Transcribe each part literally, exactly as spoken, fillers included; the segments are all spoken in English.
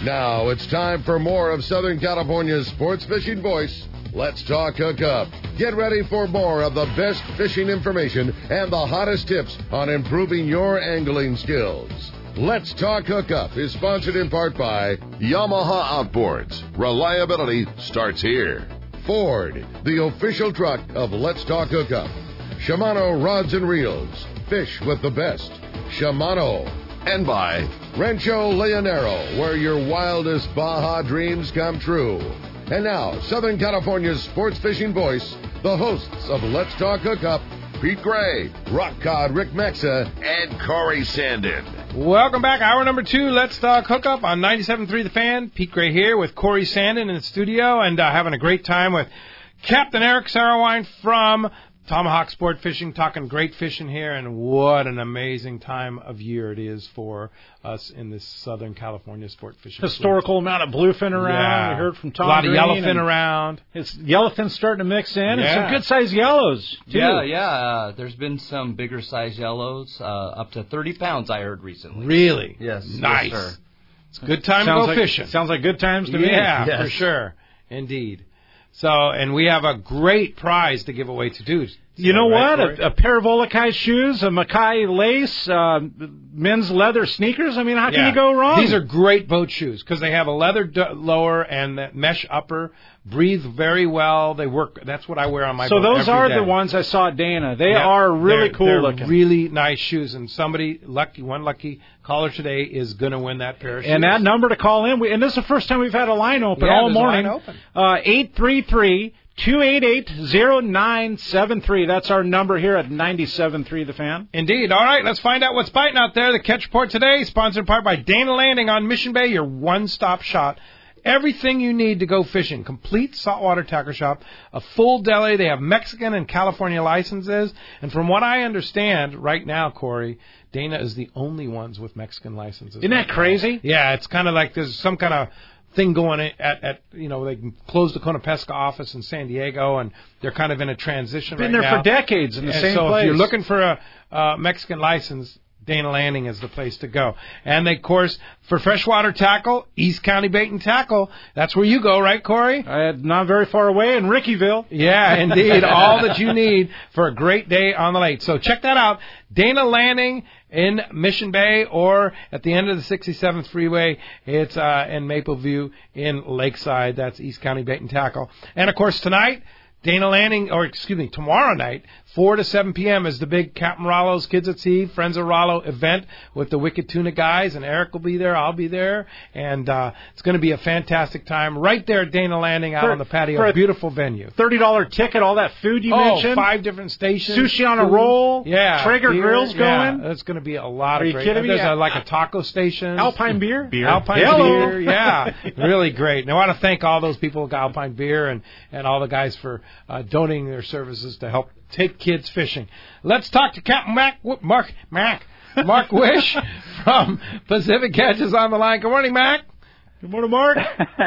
Now it's time for more of Southern California's sports fishing voice. Let's Talk Hookup. Get ready for more of the best fishing information and the hottest tips on improving your angling skills. Let's Talk Hookup is sponsored in part by Yamaha Outboards. Reliability starts here. Ford, the official truck of Let's Talk Hookup. Shimano Rods and Reels. Fish with the best. Shimano. And by Rancho Leonero, where your wildest Baja dreams come true. And now, Southern California's sports fishing voice, the hosts of Let's Talk Hookup, Pete Gray, Rock Cod Rick Mexa, and Corey Sandin. Welcome back. Hour number two, Let's Talk Hookup on ninety-seven point three The Fan. Pete Gray here with Corey Sandin in the studio and uh, having a great time with Captain Eric Sarawine from Tomahawk Sport Fishing, talking great fishing here, and what an amazing time of year it is for us in this Southern California sport fishing. Historical amount of bluefin around. Yeah. We heard from Tom A lot Green of yellowfin around. It's yellowfin starting to mix in, Yeah. and some good-sized yellows, too. Yeah, yeah. Uh, there's been some bigger-sized yellows, uh, up to thirty pounds, I heard recently. Really? Yes. Nice. Yes, sir. It's a good time sounds to go like, fishing. Sounds like good times to me. Yeah, Yes. for sure. Indeed. So, and we have a great prize to give away to dudes. You know right, what? A, a pair of Olakai shoes, a Mackay lace, uh, men's leather sneakers. I mean, how can Yeah. you go wrong? These are great boat shoes because they have a leather d- lower and that mesh upper. Breathe very well. They work. That's what I wear on my so boat those every are day. the ones I saw at Dana. They Yeah, are really they're, cool they're looking. Really nice shoes. And somebody lucky, one lucky caller today is going to win that pair of shoes. And that number to call in, we, and this is the first time we've had a line open Yeah, all there's a morning. line open. Uh, eight three three, two eight eight, zero nine seven three. That's our number here at ninety-seven point three The Fan. Indeed. All right, let's find out what's biting out there. The Catch Report today, sponsored in part by Dana Landing on Mission Bay, your one-stop shop. Everything you need to go fishing. Complete saltwater tackle shop, a full deli. They have Mexican and California licenses. And from what I understand right now, Corey, Dana is the only ones with Mexican licenses. Isn't that crazy? Yeah, it's kind of like there's some kind of thing going at, at, you know, they closed the Conapesca office in San Diego, and they're kind of in a transition Been right there now. for decades in the and same so place. if you're looking for a uh, Mexican license, Dana Landing is the place to go. And, of course, for freshwater tackle, East County Bait and Tackle. That's where you go, right, Corey? Uh, not very far away in Rickyville. Yeah, indeed. All that you need for a great day on the lake. So check that out. Dana Landing in Mission Bay, or at the end of the sixty-seventh Freeway, it's uh, in Mapleview in Lakeside. That's East County Bait and Tackle. And, of course, tonight, Dana Landing, or excuse me, tomorrow night, four to seven p.m. is the big Captain Rollo's Kids at Sea, Friends of Rollo event with the Wicked Tuna guys, and Eric will be there, I'll be there, and uh, it's going to be a fantastic time right there at Dana Landing out For- on the patio. for a Beautiful venue. thirty dollars ticket, all that food you oh, mentioned. five different stations. Sushi on a food. roll. Yeah. Traeger beer, grills going. Yeah, it's going to be a lot Are of you great. kidding me? There's Yeah. a, like a taco station. Alpine beer? Beer. Alpine Hello. Beer, yeah. Really great. And I want to thank all those people at Alpine Beer and, and all the guys for uh, donating their services to help take kids fishing. Let's talk to Captain Mac, Mark, Mac, Mark Wish from Pacific Catches on the line. Good morning, Mac. Good morning, Mark.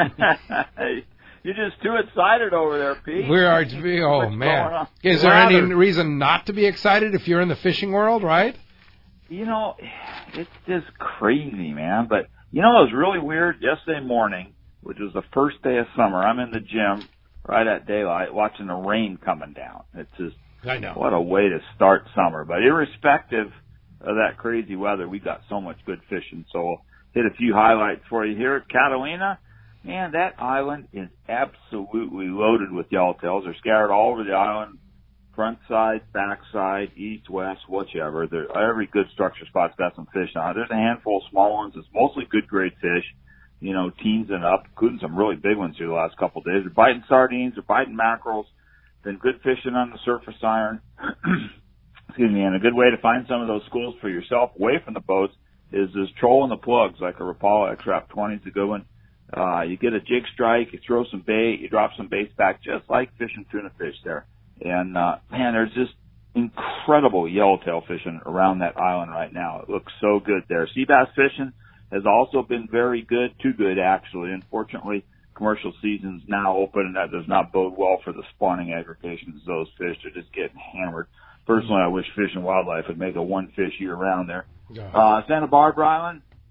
You're just too excited over there, Pete. We are to be, oh, What's man. going on? Is there any Louder. reason not to be excited if you're in the fishing world, right? You know, it's just crazy, man. But, you know, it was really weird yesterday morning, which was the first day of summer. I'm in the gym right at daylight watching the rain coming down. It's just, I know. what a way to start summer. But irrespective of that crazy weather, we got so much good fishing. So we'll hit a few highlights for you here at Catalina. Man, that island is absolutely loaded with yellowtails. They're scattered all over the island, front side, back side, east, west, whichever. There, every good structure spot's got some fish on it. There's a handful of small ones. It's mostly good grade fish, you know, teens and up, including some really big ones here the last couple of days. They're biting sardines, they're biting mackerels. Been good fishing on the surface iron. Excuse me. And a good way to find some of those schools for yourself away from the boats is this trolling the plugs, like a Rapala X-Rap twenty is a good one. Uh, you get a jig strike, you throw some bait, you drop some baits back, just like fishing tuna fish there. And, uh, man, there's just incredible yellowtail fishing around that island right now. It looks so good there. Sea bass fishing has also been very good, too good actually. Unfortunately, commercial season's now open, and that does not bode well for the spawning aggregations of those fish. They're just getting hammered. Personally, I wish Fish and Wildlife would make a one fish year round there. Uh, Santa Barbara Island,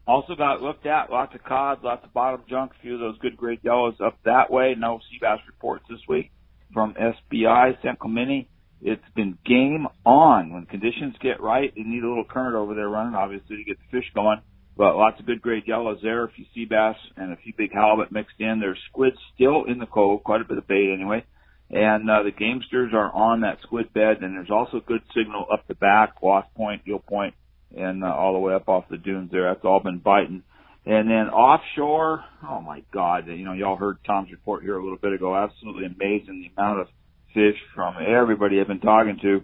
Also got looked at, lots of cod, lots of bottom junk, a few of those good grade yellows up that way. No sea bass reports this week from S B I, San Clemente. It's been game on. When conditions get right, you need a little current over there running, obviously, to get the fish going. But lots of good grade yellows there, a few sea bass and a few big halibut mixed in. There's squid still in the cove, quite a bit of bait anyway. And uh, the gamesters are on that squid bed, and there's also good signal up the back, Lost Point, Eel Point, and uh, all the way up off the dunes there. That's all been biting. And then offshore, oh my God, you know, y'all heard Tom's report here a little bit ago. Absolutely amazing. The amount of fish from everybody I've been talking to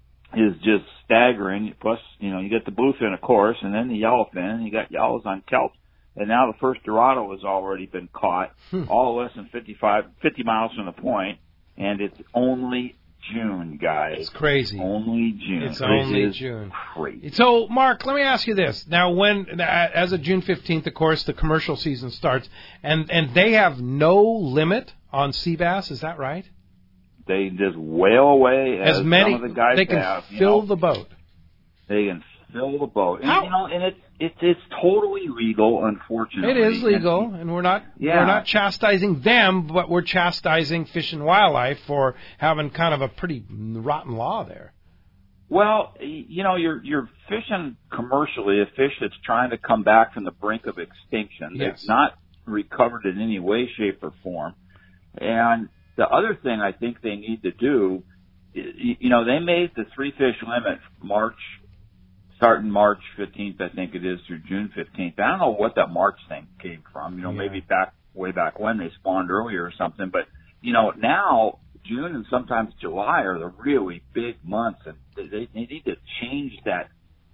is just staggering. Plus, you know, you get the bluefin, of course, and then the yellowfin. You got yellows on kelp. And now the first Dorado has already been caught, hmm. all less than fifty-five, fifty miles from the point. And it's only June, guys. It's crazy. Only June. It's only it June. Crazy. So, Mark, let me ask you this. Now, when as of June fifteenth, of course, the commercial season starts, and, and they have no limit on sea bass. Is that right? They just whale away as, as many. Some of the guys they can have, fill know. the boat. They can fill the boat. And, How? you know, and it's it's it's totally legal, unfortunately. It is legal, and, and we're not yeah. we're not chastising them, but we're chastising Fish and Wildlife for having kind of a pretty rotten law there. Well, you know, you're you're fishing commercially a fish that's trying to come back from the brink of extinction. Yes. It's not recovered in any way, shape, or form. And the other thing I think they need to do, you know, they made the three fish limit March. Starting March fifteenth, I think it is, through June fifteenth. I don't know what that March thing came from. You know, yeah. maybe back way back when they spawned earlier or something. But, you know, now June and sometimes July are the really big months, and they, they need to change that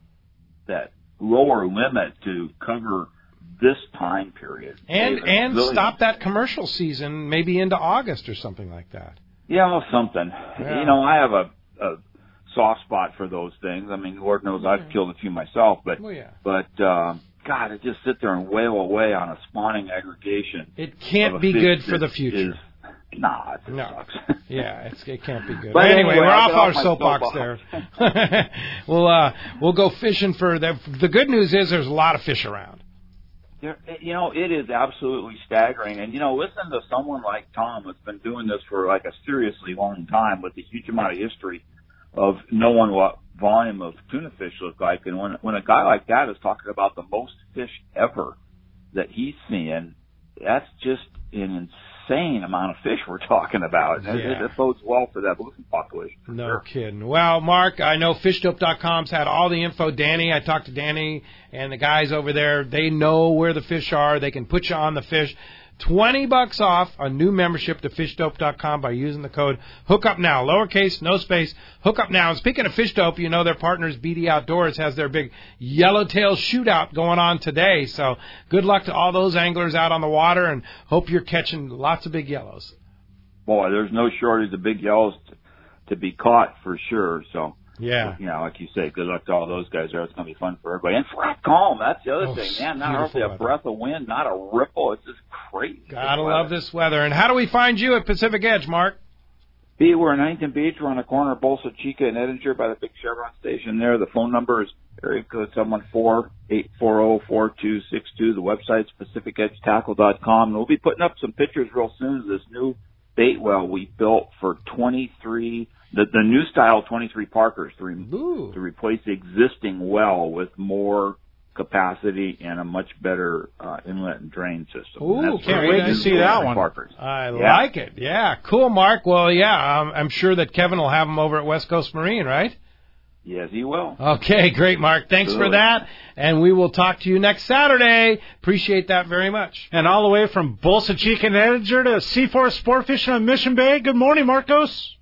that lower limit to cover this time period. And they, and really, stop that commercial season maybe into August or something like that. Yeah, well, something. Yeah. You know, I have a... a soft spot for those things. I mean, Lord knows I've killed a few myself, but well, yeah. but uh, God, to just sit there and wail away on a spawning aggregation. It can't be good for the future. Is, nah, it no. sucks. yeah, it's, it can't be good. But anyway, anyway, we're off off our soapbox, soapbox there. we'll uh, we'll go fishing for the. The good news is there's a lot of fish around. There, you know, it is absolutely staggering. And, you know, listen to someone like Tom that's been doing this for like a seriously long time with a huge amount of history of knowing what volume of tuna fish look like. And when when a guy like that is talking about the most fish ever that he's seeing, that's just an insane amount of fish we're talking about. And yeah. it, it bodes well for that bluefin population. No sure. kidding. Well, Mark, I know fish dope dot com's had all the info. Danny, I talked to Danny and the guys over there. They know where the fish are. They can put you on the fish. twenty bucks off a new membership to fish dope dot com by using the code HOOKUPNOW. Lowercase, no space, HOOKUPNOW. And speaking of Fish Dope, you know their partners, B D Outdoors, has their big yellowtail shootout going on today. So good luck to all those anglers out on the water, and hope you're catching lots of big yellows. Boy, there's no shortage of big yellows to, to be caught for sure. So, yeah, you know, like you say, good luck to all those guys there. It's going to be fun for everybody. And flat calm, that's the other oh, thing. Man, not hardly a weather. breath of wind, not a ripple. It's just crazy. Gotta love this weather. And how do we find you at Pacific Edge, Mark? B, we're in Huntington Beach. We're on the corner of Bolsa Chica and Edinger by the big Chevron station there. The phone number is area code seven one four, eight four zero, four two six two. The website's pacific edge tackle dot com. And we'll be putting up some pictures real soon of this new bait well we built for twenty-three, the, the new style twenty-three Parkers to, re, to replace the existing well with more capacity and a much better uh, inlet and drain system. Ooh, can't wait to see that one. Parkers. I yeah. like it. Yeah, cool, Mark. Well, yeah, um, I'm sure that Kevin will have them over at West Coast Marine, right? Yes, he will. Okay, great, Mark. Thanks Good. for that. And we will talk to you next Saturday. Appreciate that very much. And all the way from Bolsa Chica and Edinger to Seaforth Sport Fishing on Mission Bay. Good morning, Marcos.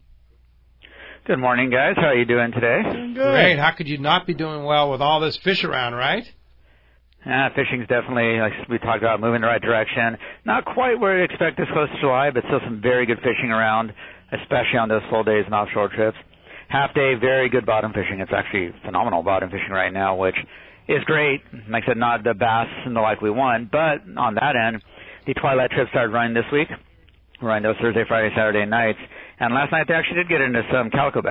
Good morning, guys. How are you doing today? Doing good. Great. How could you not be doing well with all this fish around, right? Uh, fishing's definitely, like we talked about, moving in the right direction. Not quite where we expect this close to July, but still some very good fishing around, especially on those full days and offshore trips. Half day, very good bottom fishing. It's actually phenomenal bottom fishing right now, which is great. Like I said, not the bass and the like we want, but on that end, the twilight trip started running this week. Running those Thursday, Friday, Saturday nights. And last night they actually did get into some calico bass.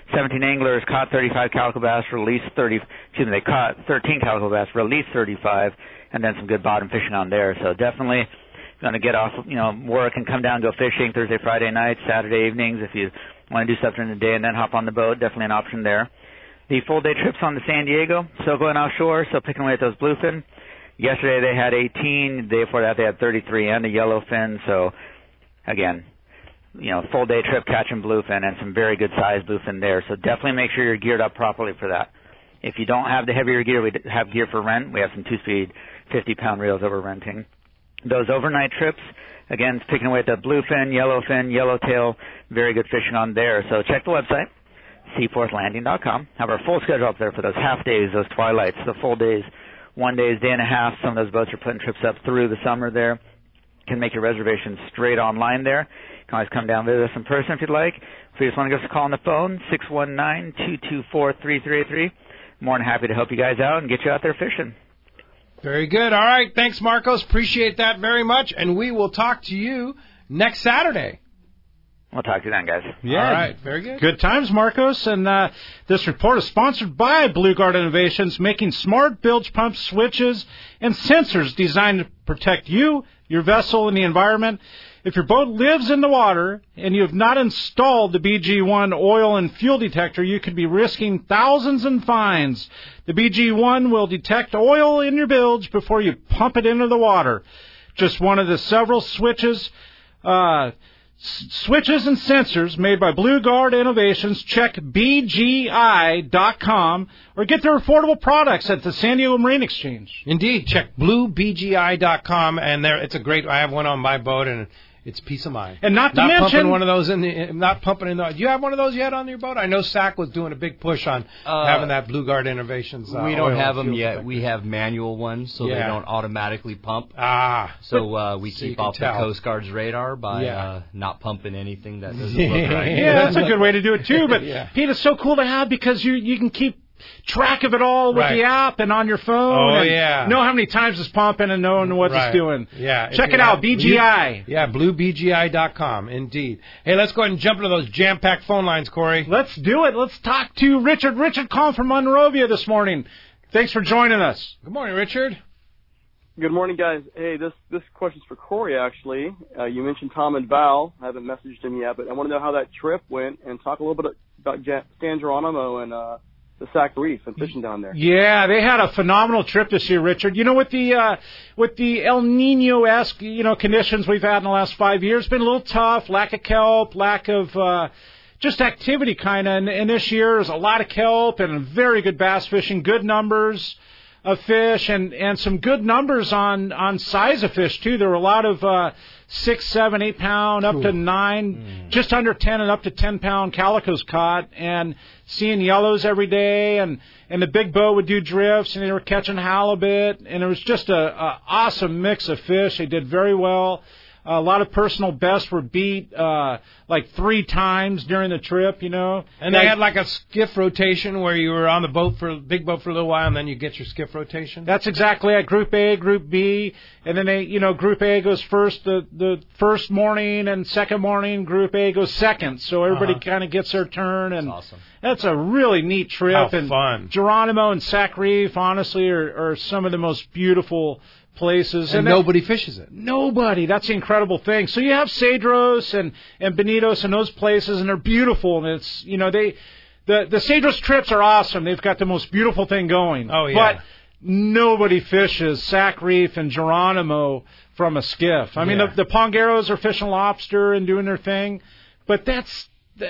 seventeen anglers caught thirty-five calico bass, released thirty. Excuse me, they caught thirteen calico bass, released thirty-five, and then some good bottom fishing on there. So definitely going to get off, you know, work and come down and go fishing Thursday, Friday nights, Saturday evenings. If you want to do stuff during the day and then hop on the boat, definitely an option there. The full day trips on the San Diego, still going offshore, still picking away at those bluefin. Yesterday they had eighteen. The day before that they had thirty-three and a yellowfin. So again, you know, full day trip catching bluefin and some very good sized bluefin there. So definitely make sure you're geared up properly for that. If you don't have the heavier gear, we have gear for rent. We have some two-speed fifty pound reels that we're renting. Those overnight trips, again, picking away at the bluefin, yellowfin, yellowtail, very good fishing on there. So check the website, seaforth landing dot com. Have our full schedule up there for those half days, those twilights, the full days, one day, day and a half. Some of those boats are putting trips up through the summer there. You can make your reservations straight online there. You can always come down and visit us in person if you'd like. If you just want to give us a call on the phone, six one nine, two two four, three three eight three. More than happy to help you guys out and get you out there fishing. Very good. All right. Thanks, Marcos. Appreciate that very much. And we will talk to you next Saturday. We'll talk to you then, guys. Yeah. All right. Very good. Good times, Marcos. And uh, this report is sponsored by Blue Guard Innovations, making smart bilge pumps, switches, and sensors designed to protect you, your vessel, and the environment. If your boat lives in the water and you have not installed the B G one oil and fuel detector, you could be risking thousands in fines. The B G one will detect oil in your bilge before you pump it into the water. Just one of the several switches, uh, s- switches and sensors made by Blue Guard Innovations. Check B G I dot com or get their affordable products at the San Diego Marine Exchange. Indeed. Check blue B G I dot com, and there it's a great. I have one on my boat, and it's peace of mind. And not to not mention, pumping one of those in the, not pumping in the. Do you have one of those yet on your boat? I know Sac was doing a big push on Uh, having that Blue Guard Innovations. Uh, we don't oil have and them fuel yet. detector. We have manual ones, so Yeah. they don't automatically pump. Ah, So uh, we So you keep can off tell. the Coast Guard's radar by Yeah. uh, not pumping anything that doesn't look right. yeah, that's a good way to do it too. But Yeah. Pete, it's so cool to have because you you can keep track of it all with Right. the app and on your phone. Oh, and yeah. know how many times it's pumping and knowing what Right. it's doing. Yeah. Check If it you out, have- B G I. Yeah, blue B G I dot com. Indeed. Hey, let's go ahead and jump into those jam-packed phone lines, Corey. Let's do it. Let's talk to Richard. Richard calling from Monrovia this morning. Thanks for joining us. Good morning, Richard. Good morning, guys. Hey, this this question's for Corey, actually. Uh, you mentioned Tom and Val. I haven't messaged him yet, but I want to know how that trip went and talk a little bit about Ja- San Geronimo and uh, the Sac Reef and fishing down there. Yeah, they had a phenomenal trip this year, Richard. You know, with the uh, with the El Nino-esque, you know, conditions we've had in the last five years, it's been a little tough. Lack of kelp, lack of uh, just activity, kind of. And, and this year, there's a lot of kelp and very good bass fishing, good numbers of fish, and, and some good numbers on, on size of fish, too. There were a lot of uh, six, seven, eight pound, up to nine, mm. just under ten and up to ten pound calicos caught, and seeing yellows every day, and, and the big boat would do drifts, and they were catching halibut, and it was just a, a awesome mix of fish. They did very well. A lot of personal bests were beat uh, like three times during the trip, you know. And they had like a skiff rotation where you were on the boat for big boat for a little while, and then you get your skiff rotation. That's exactly it. Group A, Group B, and then they, you know, Group A goes first the the first morning, and second morning Group A goes second. So everybody uh-huh. kind of gets their turn, and that's awesome. That's a really neat trip. How and fun! Geronimo and Sac Reef, honestly, are, are some of the most beautiful places, and, and nobody that, fishes it. Nobody. That's the incredible thing. So you have Cedros and and Bonitos and those places, and they're beautiful. And it's, you know, they the the Cedros trips are awesome. They've got the most beautiful thing going. Oh yeah. But nobody fishes Sac Reef and Geronimo from a skiff. I mean, yeah. the, the Pongeros are fishing lobster and doing their thing, but that's.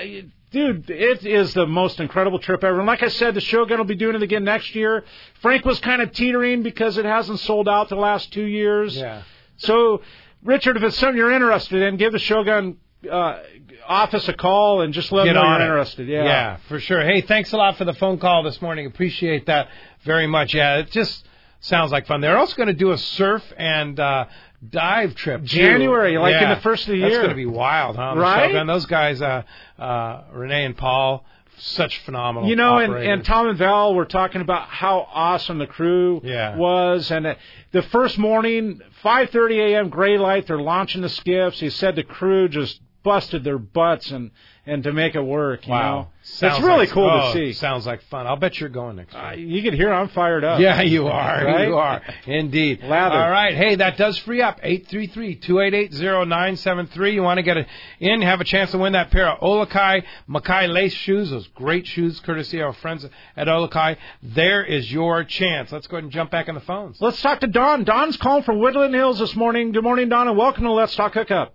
Dude, it is the most incredible trip ever. And like I said, the Shogun will be doing it again next year. Frank was kind of teetering because it hasn't sold out the last two years. Yeah. So, Richard, if it's something you're interested in, give the Shogun uh, office a call and just let Get them know on you're it. interested. Yeah. Yeah, for sure. Hey, thanks a lot for the phone call this morning. Appreciate that very much. Yeah, it just sounds like fun. They're also going to do a surf and uh, dive trip. Too. January, like yeah. in the first of the That's year. That's going to be wild, huh? Right? And those guys, uh, uh, Renee and Paul, such phenomenal You know, and, operators. and Tom and Val were talking about how awesome the crew yeah. was. And uh, the first morning, five thirty a.m., gray light, they're launching the skiffs. He said the crew just busted their butts and, and to make it work. You Wow. know? Sounds It's really like, cool oh, to see. Sounds like fun. I'll bet you're going next year. Uh, you can hear I'm fired up. Yeah, you are. Right? You are. Indeed. Lather. All right. Hey, that does free up. eight three three, two eight eight, zero nine seven three. You want to get it in, have a chance to win that pair of Olakai Makai lace shoes, those great shoes courtesy of our friends at Olakai. There is your chance. Let's go ahead and jump back on the phones. Let's talk to Don. Don's calling from Woodland Hills this morning. Good morning, Don, and welcome to Let's Talk Hookup.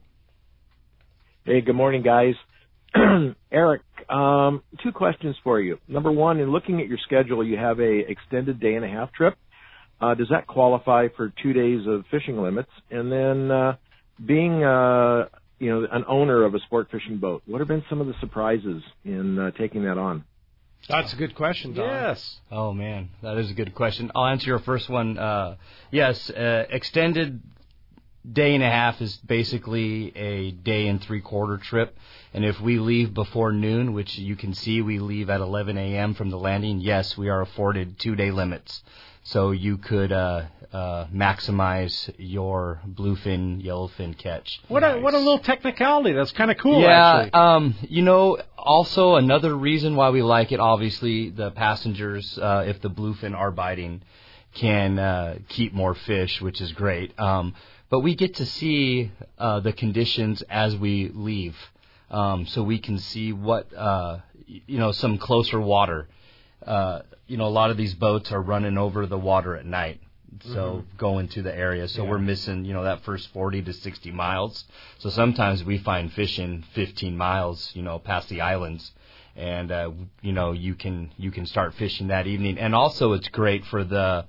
Hey, good morning, guys. Eric, um, two questions for you. Number one, in looking at your schedule, you have a extended day and a half trip. Uh, does that qualify for two days of fishing limits? And then, uh, being, uh, you know, an owner of a sport fishing boat, what have been some of the surprises in uh, taking that on? That's a good question, Don. Yes. Oh, man, that is a good question. I'll answer your first one. Uh, yes, uh, extended day and a half is basically a day and three-quarter trip. And if we leave before noon, which you can see we leave at eleven a.m. from the landing, yes, we are afforded two-day limits. So you could uh, uh, maximize your bluefin, yellowfin catch. What Nice. a what a little technicality. That's kind of cool, yeah, actually. um, you know, also another reason why we like it, obviously, the passengers, uh, if the bluefin are biting, can uh, keep more fish, which is great. Um, but we get to see uh, the conditions as we leave. Um, so we can see what, uh, you know, some closer water. Uh, you know, a lot of these boats are running over the water at night. So mm-hmm. going to the area. So yeah. we're missing, you know, that first forty to sixty miles. So sometimes we find fishing fifteen miles, you know, past the islands. And, uh, you know, you can you can start fishing that evening. And also it's great for the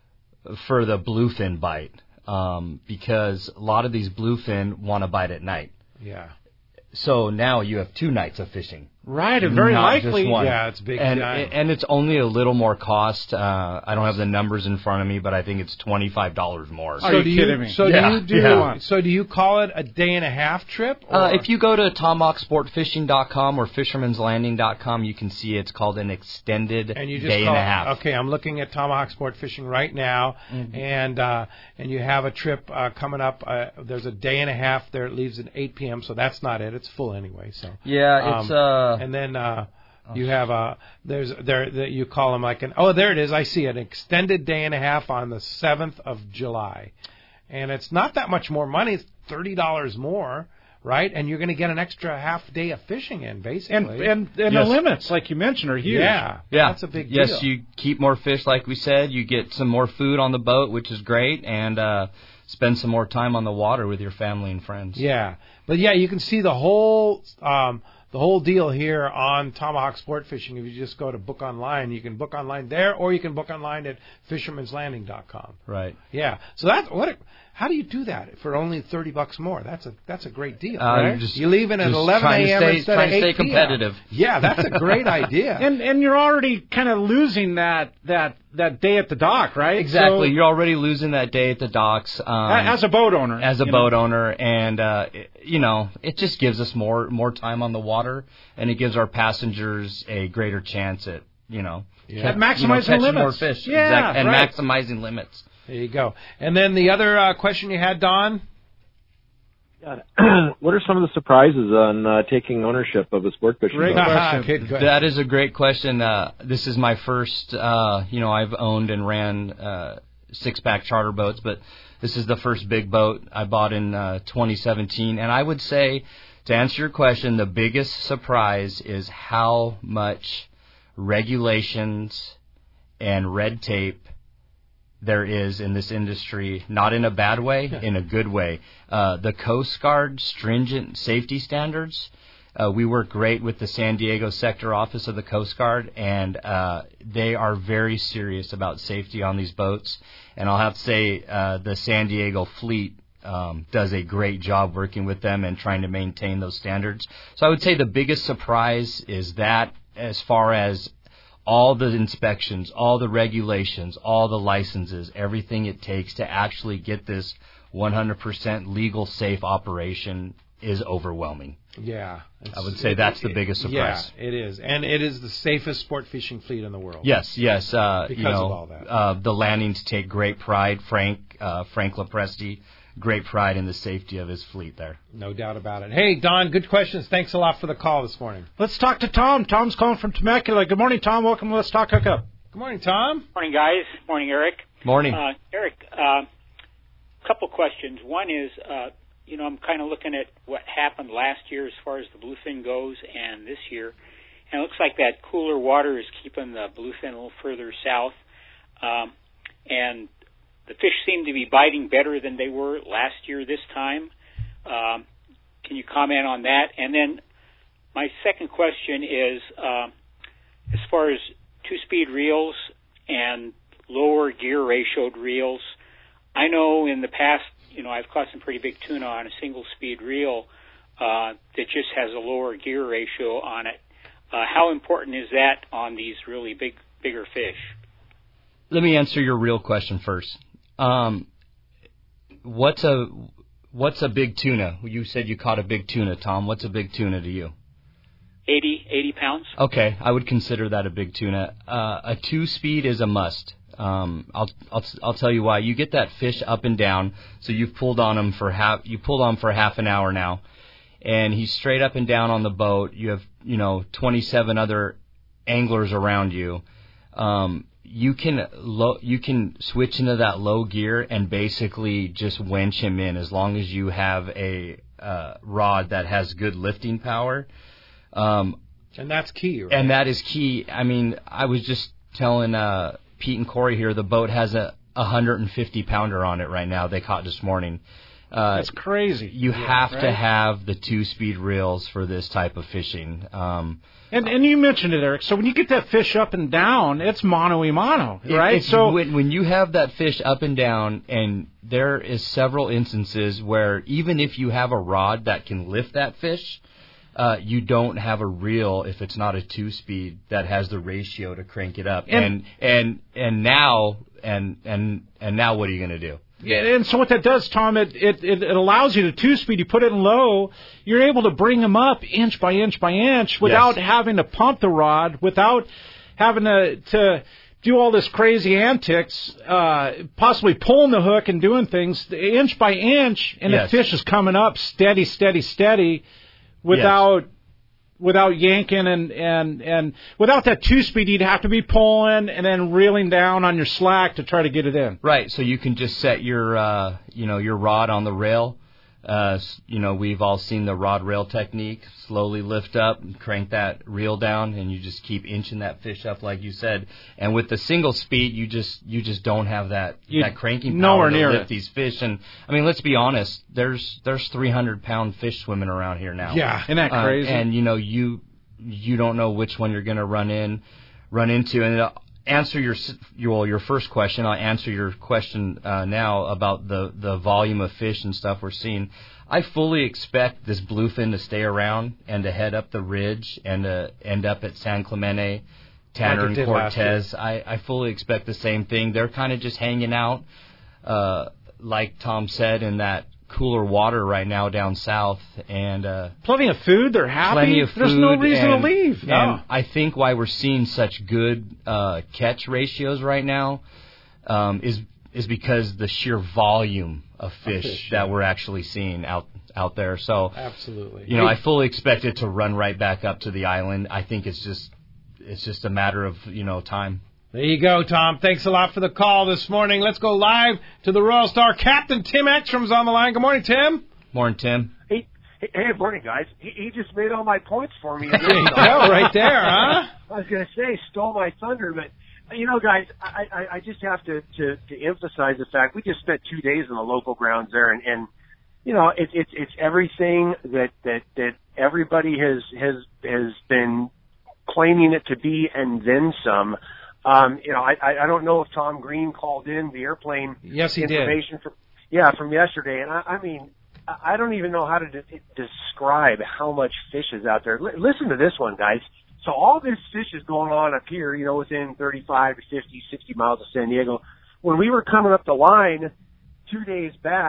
for the bluefin bite um, because a lot of these bluefin want to bite at night. Yeah. So now you have two nights of fishing. Right, and very not likely. just one. Yeah, it's big and, time. and it's only a little more cost. Uh, I don't have the numbers in front of me, but I think it's twenty-five dollars more. Are you do kidding me? So Yeah, do you do? yeah. So do you call it a day and a half trip? Or? Uh, if you go to tomahawk sport fishing dot com or fisherman's landing dot com, you can see it's called an extended and you just day call, and a half. Okay, I'm looking at Tomahawk Sport Fishing right now, Mm-hmm. and uh, and you have a trip uh, coming up. Uh, there's a day and a half there. It leaves at eight p.m., so that's not it. It's full anyway. So Yeah, it's um, uh, and then. Uh, You have a there's there that you call them like an oh there it is I see it, an extended day and a half on the seventh of July, and it's not that much more money. It's thirty dollars more, right? And you're going to get an extra half day of fishing in basically. And and, and Yes. the limits, like you mentioned, are huge. yeah, yeah, that's a big yes, deal. you keep more fish, like we said. You get some more food on the boat, which is great, and uh, spend some more time on the water with your family and friends. Yeah, but yeah, you can see the whole um, the whole deal here on Tomahawk Sport Fishing. If you just go to book online, you can book online there, or you can book online at fisherman's landing dot com. Right. Yeah, so that's what. A, how do you do that for only thirty bucks more? That's a that's a great deal. Uh, right? you're just- you leave in at just eleven trying to a.m. stay- instead trying of to stay eight p.m. competitive. Yeah, that's a great idea. And and you're already kind of losing that that that day at the dock, right? Exactly. So, You're already losing that day at the docks. Um, as a boat owner. as a you boat know. owner, and uh, it, you know, it just gives us more more time on the water, and it gives our passengers a greater chance at you know, Yeah. ca- At you know, maximizing catching limits. more fish, Yeah, exactly, and right. maximizing limits. There you go. And then the other uh, question you had, Don. Yeah. What are some of the surprises on uh, taking ownership of a sport fishing Great boat? question. Good, good. That is a great question. Uh, this is my first, uh, you know, I've owned and ran uh, six-pack charter boats, but this is the first big boat I bought in uh, twenty seventeen. And I would say, to answer your question, the biggest surprise is how much regulations and red tape there is in this industry, not in a bad way, in a good way. Uh, the Coast Guard stringent safety standards, uh, we work great with the San Diego Sector Office of the Coast Guard, and uh, they are very serious about safety on these boats. And I'll have to say uh, the San Diego fleet um, does a great job working with them and trying to maintain those standards. So I would say the biggest surprise is that, as far as all the inspections, all the regulations, all the licenses, everything it takes to actually get this one hundred percent legal, safe operation is overwhelming. Yeah. I would say that's the biggest surprise. Yeah, it is. And it is the safest sport fishing fleet in the world. Yes, yes. Uh, because you know, of all that. Uh, the Lannings take great pride. Frank, uh, Frank Lopresti, great pride in the safety of his fleet there. No doubt about it. Hey, Don, good questions. Thanks a lot for the call this morning. Let's talk to Tom. Tom's calling from Temecula. Good morning, Tom. Welcome to Let's Talk Hookup. Good morning, Tom. Morning, guys. Morning, Eric. Morning. Uh, Eric, a uh, couple questions. One is, uh, you know, I'm kind of looking at what happened last year as far as the bluefin goes and this year. And it looks like that cooler water is keeping the bluefin a little further south. Um, and the fish seem to be biting better than they were last year this time. Um, can you comment on that? And then my second question is, uh, as far as two-speed reels and lower gear ratioed reels, I know in the past, you know, I've caught some pretty big tuna on a single-speed reel uh, that just has a lower gear ratio on it. Uh, how important is that on these really big, bigger fish? Let me answer your real question first. Um, what's a what's a big tuna? You said you caught a big tuna, Tom. What's a big tuna to you? eighty, eighty pounds. Okay, I would consider that a big tuna. Uh, a two-speed is a must. Um, I'll I'll I'll tell you why. You get that fish up and down. So you've pulled on him for half. You pulled on for half an hour now, and he's straight up and down on the boat. You have you know twenty-seven other anglers around you. Um, you can low, you can switch into that low gear and basically just winch him in as long as you have a uh, rod that has good lifting power. Um, and that's key, right? And that is key. I mean, I was just telling uh, Pete and Corey here, the boat has a one hundred fifty pounder on it right now. They caught this morning. Uh, That's crazy. You yeah, have right? to have the two-speed reels for this type of fishing. Um, and and you mentioned it, Eric. So when you get that fish up and down, it's mono y mono, right? It, so when, when you have that fish up and down, and there is several instances where even if you have a rod that can lift that fish, uh, you don't have a reel if it's not a two-speed that has the ratio to crank it up. And and and, and now and and and now what are you going to do? Yeah, and so what that does, Tom, it, it, it allows you to two-speed. You put it in low, you're able to bring them up inch by inch by inch without yes. having to pump the rod, without having to, to do all this crazy antics, uh, possibly pulling the hook and doing things inch by inch, and yes. the fish is coming up steady, steady, steady without... Yes. Without yanking and, and, and without that two-speed, you'd have to be pulling and then reeling down on your slack to try to get it in. Right, so you can just set your, uh, you know, your rod on the rail. Uh, you know, we've all seen the rod rail technique. Slowly lift up and crank that reel down, and you just keep inching that fish up, like you said. And with the single speed, you just you just don't have that you, that cranking power nowhere to near lift it. these fish. And I mean, let's be honest. There's there's three hundred pound fish swimming around here now. Yeah, isn't that crazy? Uh, and you know, you you don't know which one you're going to run in, run into, and. It'll, Answer your your your first question. I'll answer your question uh, now about the, the volume of fish and stuff we're seeing. I fully expect this bluefin to stay around and to head up the ridge and to end up at San Clemente, Tanner like and Cortez. I, I fully expect the same thing. They're kind of just hanging out, uh, like Tom said, in that cooler water right now down south, and uh, plenty of food. They're happy. Plenty of food. There's no reason and, to leave. No. And I think why we're seeing such good uh, catch ratios right now um, is is because the sheer volume of fish, fish that yeah. we're actually seeing out out there. So absolutely, you know, I fully expect it to run right back up to the island. I think it's just it's just a matter of you know time. There you go, Tom. Thanks a lot for the call this morning. Let's go live to the Royal Star. Captain Tim Ekstrom's on the line. Good morning, Tim. Morning, Tim. Hey, hey, morning, guys. He, he just made all my points for me. There you go, right there, huh? I was going to say, stole my thunder, but, you know, guys, I, I, I just have to, to, to emphasize the fact we just spent two days on the local grounds there, and, and you know, it, it, it's everything that, that, that everybody has, has, has been claiming it to be and then some. Um, you know, I, I don't know if Tom Green called in the airplane yes, he information did. from, yeah, from yesterday. And I, I mean, I don't even know how to de- describe how much fish is out there. L- listen to this one, guys. So all this fish is going on up here, you know, within thirty-five to fifty, sixty miles of San Diego. When we were coming up the line two days back,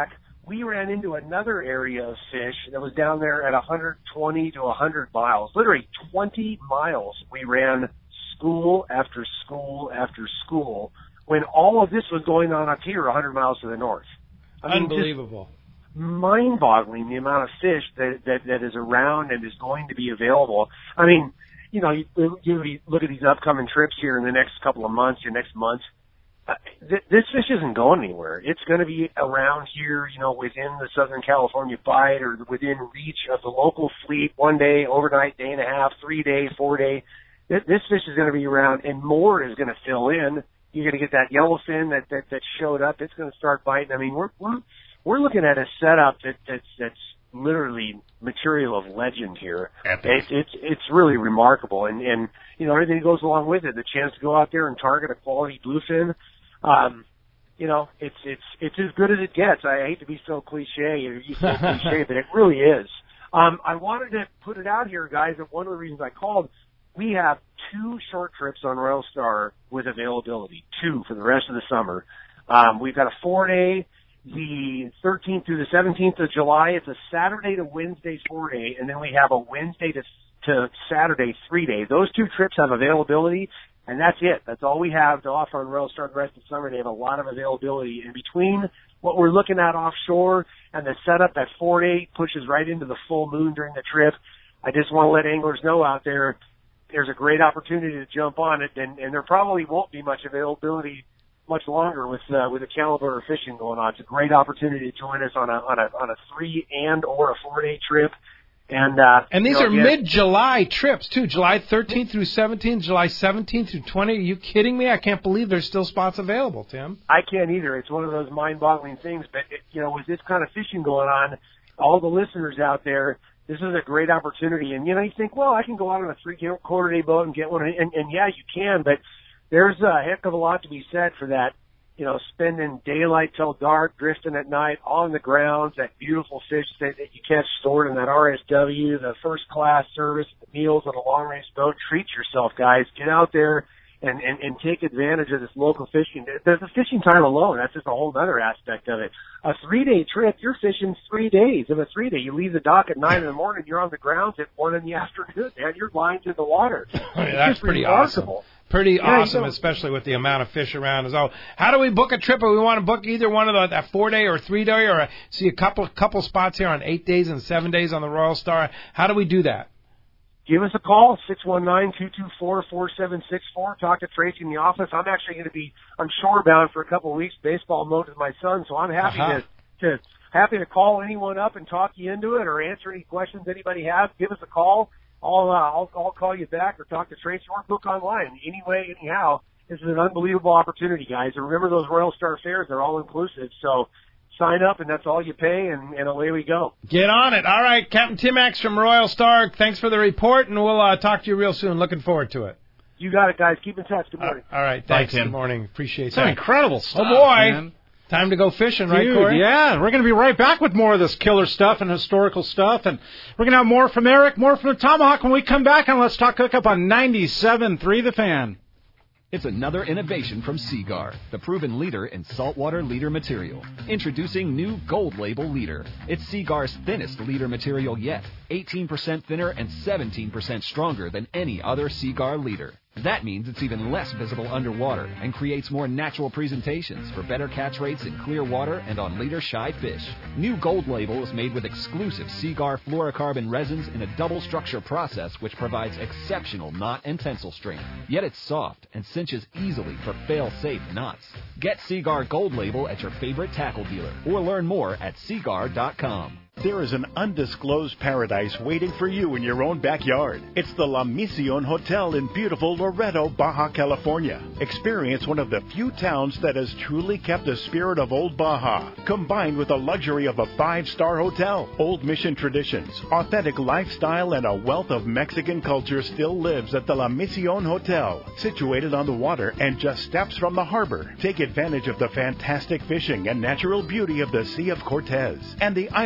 we ran into another area of fish that was down there at one hundred twenty to one hundred miles. Literally twenty miles we ran school after school after school when all of this was going on up here one hundred miles to the north. I mean, unbelievable. Mind-boggling the amount of fish that, that, that is around and is going to be available. I mean, you know, you, you look at these upcoming trips here in the next couple of months, your next month. Uh, th- this fish isn't going anywhere. It's going to be around here, you know, within the Southern California Bight or within reach of the local fleet, one day, overnight, day and a half, three day, four day. Th- this fish is going to be around, and more is going to fill in. You're going to get that yellowfin that, that, that showed up. It's going to start biting. I mean, we're, we're, we're looking at a setup that, that's, that's literally material of legend here. It's, it's, it's really remarkable. And, and, you know, everything that goes along with it, the chance to go out there and target a quality bluefin, um, you know, it's, it's, it's as good as it gets. I hate to be so cliche or use so cliche, but it really is. Um, I wanted to put it out here, guys, that one of the reasons I called, we have two short trips on Royal Star with availability, two for the rest of the summer. Um, we've got a four-day, the thirteenth through the seventeenth of July. It's a Saturday to Wednesday four-day, and then we have a Wednesday to, to Saturday three-day. Those two trips have availability, and that's it. That's all we have to offer on Royal Star the rest of the summer. They have a lot of availability. In between what we're looking at offshore and the setup, that four-day pushes right into the full moon during the trip. I just want to let anglers know out there, there's a great opportunity to jump on it, and, and there probably won't be much availability much longer with uh, with the caliber of fishing going on. It's a great opportunity to join us on a on a on a three and or a four day trip. And uh, and these you know, are again, mid-July trips too. July thirteenth through seventeenth, July seventeenth through twentieth. Are you kidding me? I can't believe there's still spots available, Tim. I can't either. It's one of those mind-boggling things. But it, you know, with this kind of fishing going on, all the listeners out there, this is a great opportunity. And, you know, you think, well, I can go out on a three-quarter day boat and get one. And, and, yeah, you can. But there's a heck of a lot to be said for that, you know, spending daylight till dark, drifting at night on the grounds, that beautiful fish that, that you catch stored in that R S W, the first-class service, the meals on a long-range boat. Treat yourself, guys. Get out there and, and, and take advantage of this local fishing. The, the fishing time alone, that's just a whole other aspect of it. A three-day trip, you're fishing three days. In a three-day, you leave the dock at nine in the morning, you're on the grounds at one in the afternoon, man. Your line's in the water. I mean, that's pretty remarkable. Awesome. Pretty yeah, awesome, you know, especially with the amount of fish around as well. How do we book a trip? If we want to book either one of the that four-day or three-day, or a, see a couple couple spots here on eight days and seven days on the Royal Star, how do we do that? Give us a call, six one nine, two two four, four seven six four. Talk to Tracy in the office. I'm actually going to be on shore bound for a couple of weeks, baseball mode with my son, so I'm happy uh-huh. to, to happy to call anyone up and talk you into it or answer any questions anybody has. Give us a call. I'll, uh, I'll, I'll call you back or talk to Tracy or book online. Anyway, anyhow, this is an unbelievable opportunity, guys. And remember those Royal Star fares, they're all inclusive. So sign up, and that's all you pay, and, and away we go. Get on it. All right, Captain Tim Axe from Royal Star, thanks for the report, and we'll uh, talk to you real soon. Looking forward to it. You got it, guys. Keep in touch. Good morning. Uh, all right, thanks. Bye, Tim. Good morning. Appreciate Some that. incredible stuff, Oh, boy. man. Time to go fishing, right, Dude, Corey? Yeah, we're going to be right back with more of this killer stuff and historical stuff. And we're going to have more from Eric, more from the Tomahawk when we come back on Let's Talk Hookup on ninety-seven point three The Fan. It's another innovation from Seaguar, the proven leader in saltwater leader material. Introducing new Gold Label Leader. It's Seaguar's thinnest leader material yet, eighteen percent thinner and seventeen percent stronger than any other Seaguar leader. That means it's even less visible underwater and creates more natural presentations for better catch rates in clear water and on leader-shy fish. New Gold Label is made with exclusive Seaguar fluorocarbon resins in a double structure process which provides exceptional knot and tensile strength. Yet it's soft and cinches easily for fail-safe knots. Get Seaguar Gold Label at your favorite tackle dealer or learn more at seaguar dot com. There is an undisclosed paradise waiting for you in your own backyard. It's the La Mission Hotel in beautiful Loreto, Baja California. Experience one of the few towns that has truly kept the spirit of old Baja, combined with the luxury of a five-star hotel. Old Mission traditions, authentic lifestyle, and a wealth of Mexican culture still lives at the La Mission Hotel, situated on the water and just steps from the harbor. Take advantage of the fantastic fishing and natural beauty of the Sea of Cortez and the islands of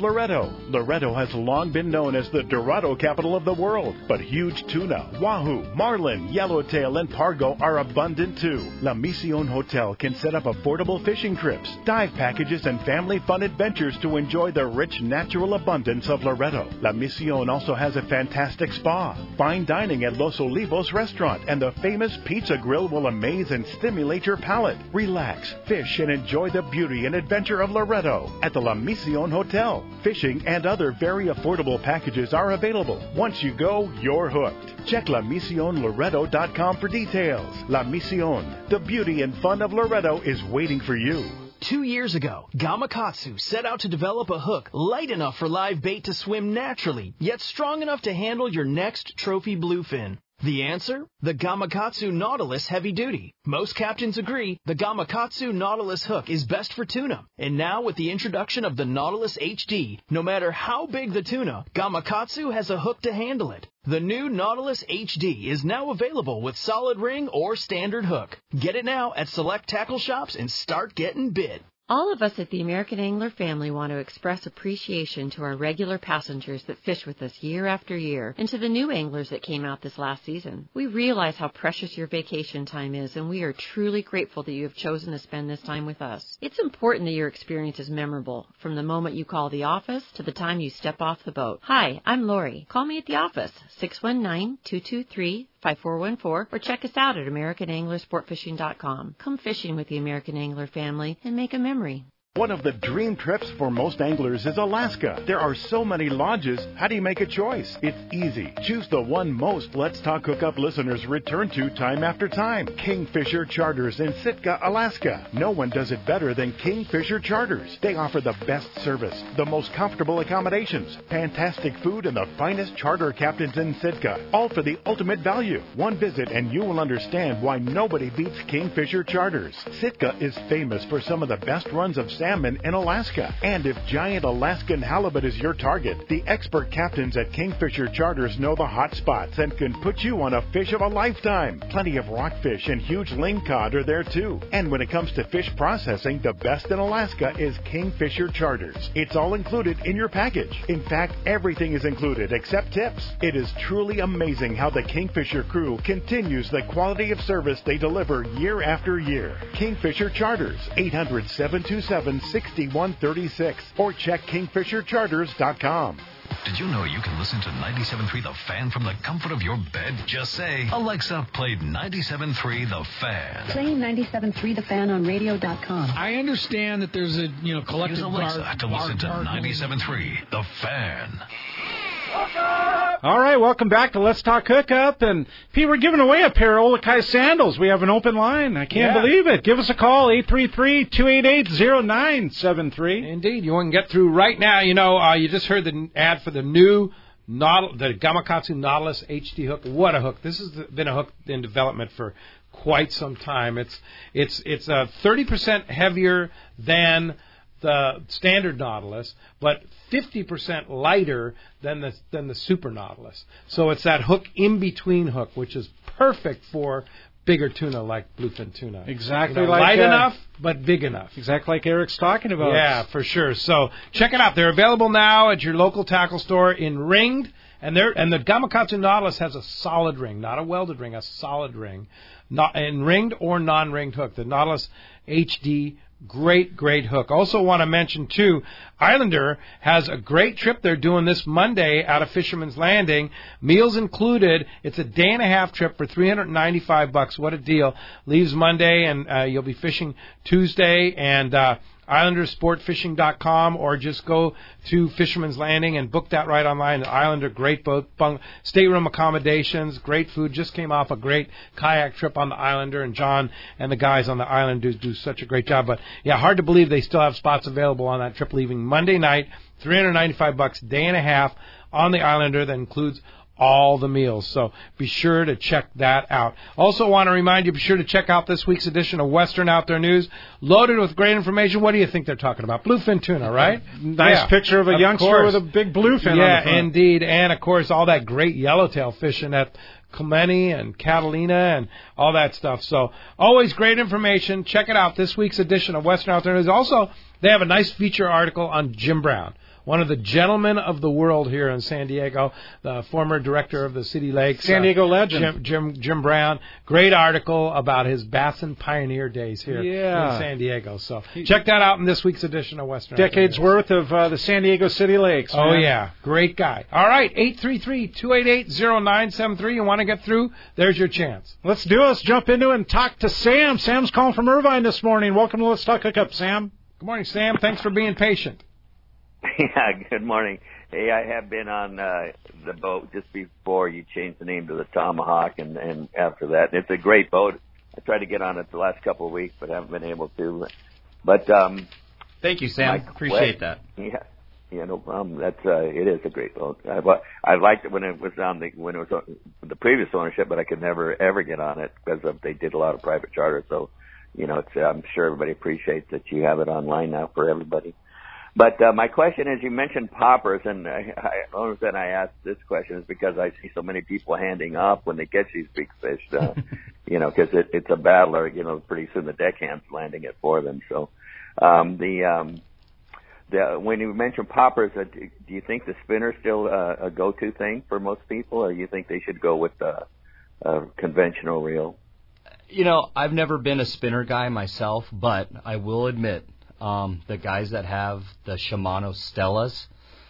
Loretto. Loretto has long been known as the Dorado capital of the world, but huge tuna, wahoo, marlin, yellowtail, and pargo are abundant too. La Mission Hotel can set up affordable fishing trips, dive packages, and family fun adventures to enjoy the rich natural abundance of Loretto. La Mission also has a fantastic spa, fine dining at Los Olivos restaurant, and the famous pizza grill will amaze and stimulate your palate. Relax, fish, and enjoy the beauty and adventure of Loretto at the La Mission Hotel. Fishing and other very affordable packages are available. Once you go, you're hooked. Check la mission loretto dot com for details. La Mission, the beauty and fun of Loretto is waiting for you. Two years ago, Gamakatsu set out to develop a hook light enough for live bait to swim naturally, yet strong enough to handle your next trophy bluefin. The answer? The Gamakatsu Nautilus Heavy Duty. Most captains agree the Gamakatsu Nautilus hook is best for tuna. And now with the introduction of the Nautilus H D, no matter how big the tuna, Gamakatsu has a hook to handle it. The new Nautilus H D is now available with solid ring or standard hook. Get it now at select tackle shops and start getting bit. All of us at the American Angler family want to express appreciation to our regular passengers that fish with us year after year and to the new anglers that came out this last season. We realize how precious your vacation time is, and we are truly grateful that you have chosen to spend this time with us. It's important that your experience is memorable, from the moment you call the office to the time you step off the boat. Hi, I'm Lori. Call me at the office, six one nine, two two three, five four one four, or check us out at American Angler Sport Fishing dot com. Come fishing with the American Angler family and make a memory. One of the dream trips for most anglers is Alaska. There are so many lodges. How do you make a choice? It's easy. Choose the one most Let's Talk Hookup listeners return to time after time. Kingfisher Charters in Sitka, Alaska. No one does it better than Kingfisher Charters. They offer the best service, the most comfortable accommodations, fantastic food, and the finest charter captains in Sitka. All for the ultimate value. One visit and you will understand why nobody beats Kingfisher Charters. Sitka is famous for some of the best runs of salmon in Alaska. And if giant Alaskan halibut is your target, the expert captains at Kingfisher Charters know the hot spots and can put you on a fish of a lifetime. Plenty of rockfish and huge lingcod are there too. And when it comes to fish processing, the best in Alaska is Kingfisher Charters. It's all included in your package. In fact, everything is included except tips. It is truly amazing how the Kingfisher crew continues the quality of service they deliver year after year. Kingfisher Charters, eight hundred, seven two seven, six one three six, or check kingfisher charters dot com. Did you know you can listen to ninety-seven point three The Fan from the comfort of your bed? Just say, Alexa, play ninety-seven point three The Fan. Play ninety-seven point three The Fan on radio dot com. I understand that there's a, you know, collective... Use Alexa bar, to listen to ninety-seven point three The Fan. All right, welcome back to Let's Talk Hookup. And, Pete, we're giving away a pair of Olakai sandals. We have an open line. I can't yeah. believe it. Give us a call, eight three three, two eight eight, zero nine seven three. Indeed. You want to get through right now. You know, uh, you just heard the ad for the new Nautil- the Gamakatsu Nautilus H D hook. What a hook. This has been a hook in development for quite some time. It's it's it's uh, thirty percent heavier than the standard Nautilus, but fifty percent lighter than the than the Super Nautilus. So it's that hook in between hook, which is perfect for bigger tuna like bluefin tuna. Exactly, you know, like light uh, enough but big enough. Exactly like Eric's talking about. Yeah, for sure. So check it out. They're available now at your local tackle store in ringed, and they're and the Gamakatsu Nautilus has a solid ring, not a welded ring, a solid ring, not in ringed or non-ringed hook. The Nautilus H D. Great, great hook. Also want to mention, too, Islander has a great trip they're doing this Monday out of Fisherman's Landing. Meals included. It's a day and a half trip for three hundred ninety-five bucks. What a deal. Leaves Monday, and uh, you'll be fishing Tuesday. And uh, Islander Sport Fishing dot com, or just go to Fisherman's Landing and book that right online. The Islander, great boat, bunk, stateroom accommodations, great food. Just came off a great kayak trip on the Islander, and John and the guys on the island do, do such a great job. But, yeah, hard to believe they still have spots available on that trip leaving Monday night, three hundred ninety-five bucks, day and a half on the Islander. That includes all the meals. So be sure to check that out. Also want to remind you, be sure to check out this week's edition of Western Outdoor News, loaded with great information. What do you think they're talking about? Bluefin tuna, right? Nice yeah, picture of a of youngster course. with a big bluefin yeah, on the front. indeed. And, of course, all that great yellowtail fishing at Clementi and Catalina and all that stuff. So always great information. Check it out, this week's edition of Western Outdoor News. Also, they have a nice feature article on Jim Brown. one of the gentlemen of the world here in San Diego, the former director of the City Lakes. San Diego uh, legend. Jim, Jim, Jim Brown. Great article about his Bassin pioneer days here yeah. in San Diego. So check that out in this week's edition of Western Decades worth of uh, the San Diego City Lakes. Oh, man. yeah. Great guy. All right, eight three three, two eight eight, zero nine seven three. You want to get through? There's your chance. Let's do it. Let's jump into it and talk to Sam. Sam's calling from Irvine this morning. Welcome to Let's Talk Hookup, Sam. Good morning, Sam. Thanks for being patient. Yeah, good morning. Hey, I have been on uh, the boat just before you changed the name to the Tomahawk, and, and after that. It's a great boat. I tried to get on it the last couple of weeks, but haven't been able to. But um, thank you, Sam. Appreciate that. Yeah, yeah, no problem. That's uh, it is a great boat. I, I liked it when it was on the when it was on the previous ownership, but I could never ever get on it because of, they did a lot of private charter. So, you know, it's, I'm sure everybody appreciates that you have it online now for everybody. But uh, my question is, you mentioned poppers, and I, I, the only reason I asked this question is because I see so many people handing off when they catch these big fish. Uh, you know, because it, it's a battle, or you know, pretty soon the deckhand's landing it for them. So, um, the um, the when you mentioned poppers, uh, do, do you think the spinner's still uh, a go-to thing for most people, or you think they should go with the uh, conventional reel? You know, I've never been a spinner guy myself, but I will admit. Um, the guys that have the Shimano Stellas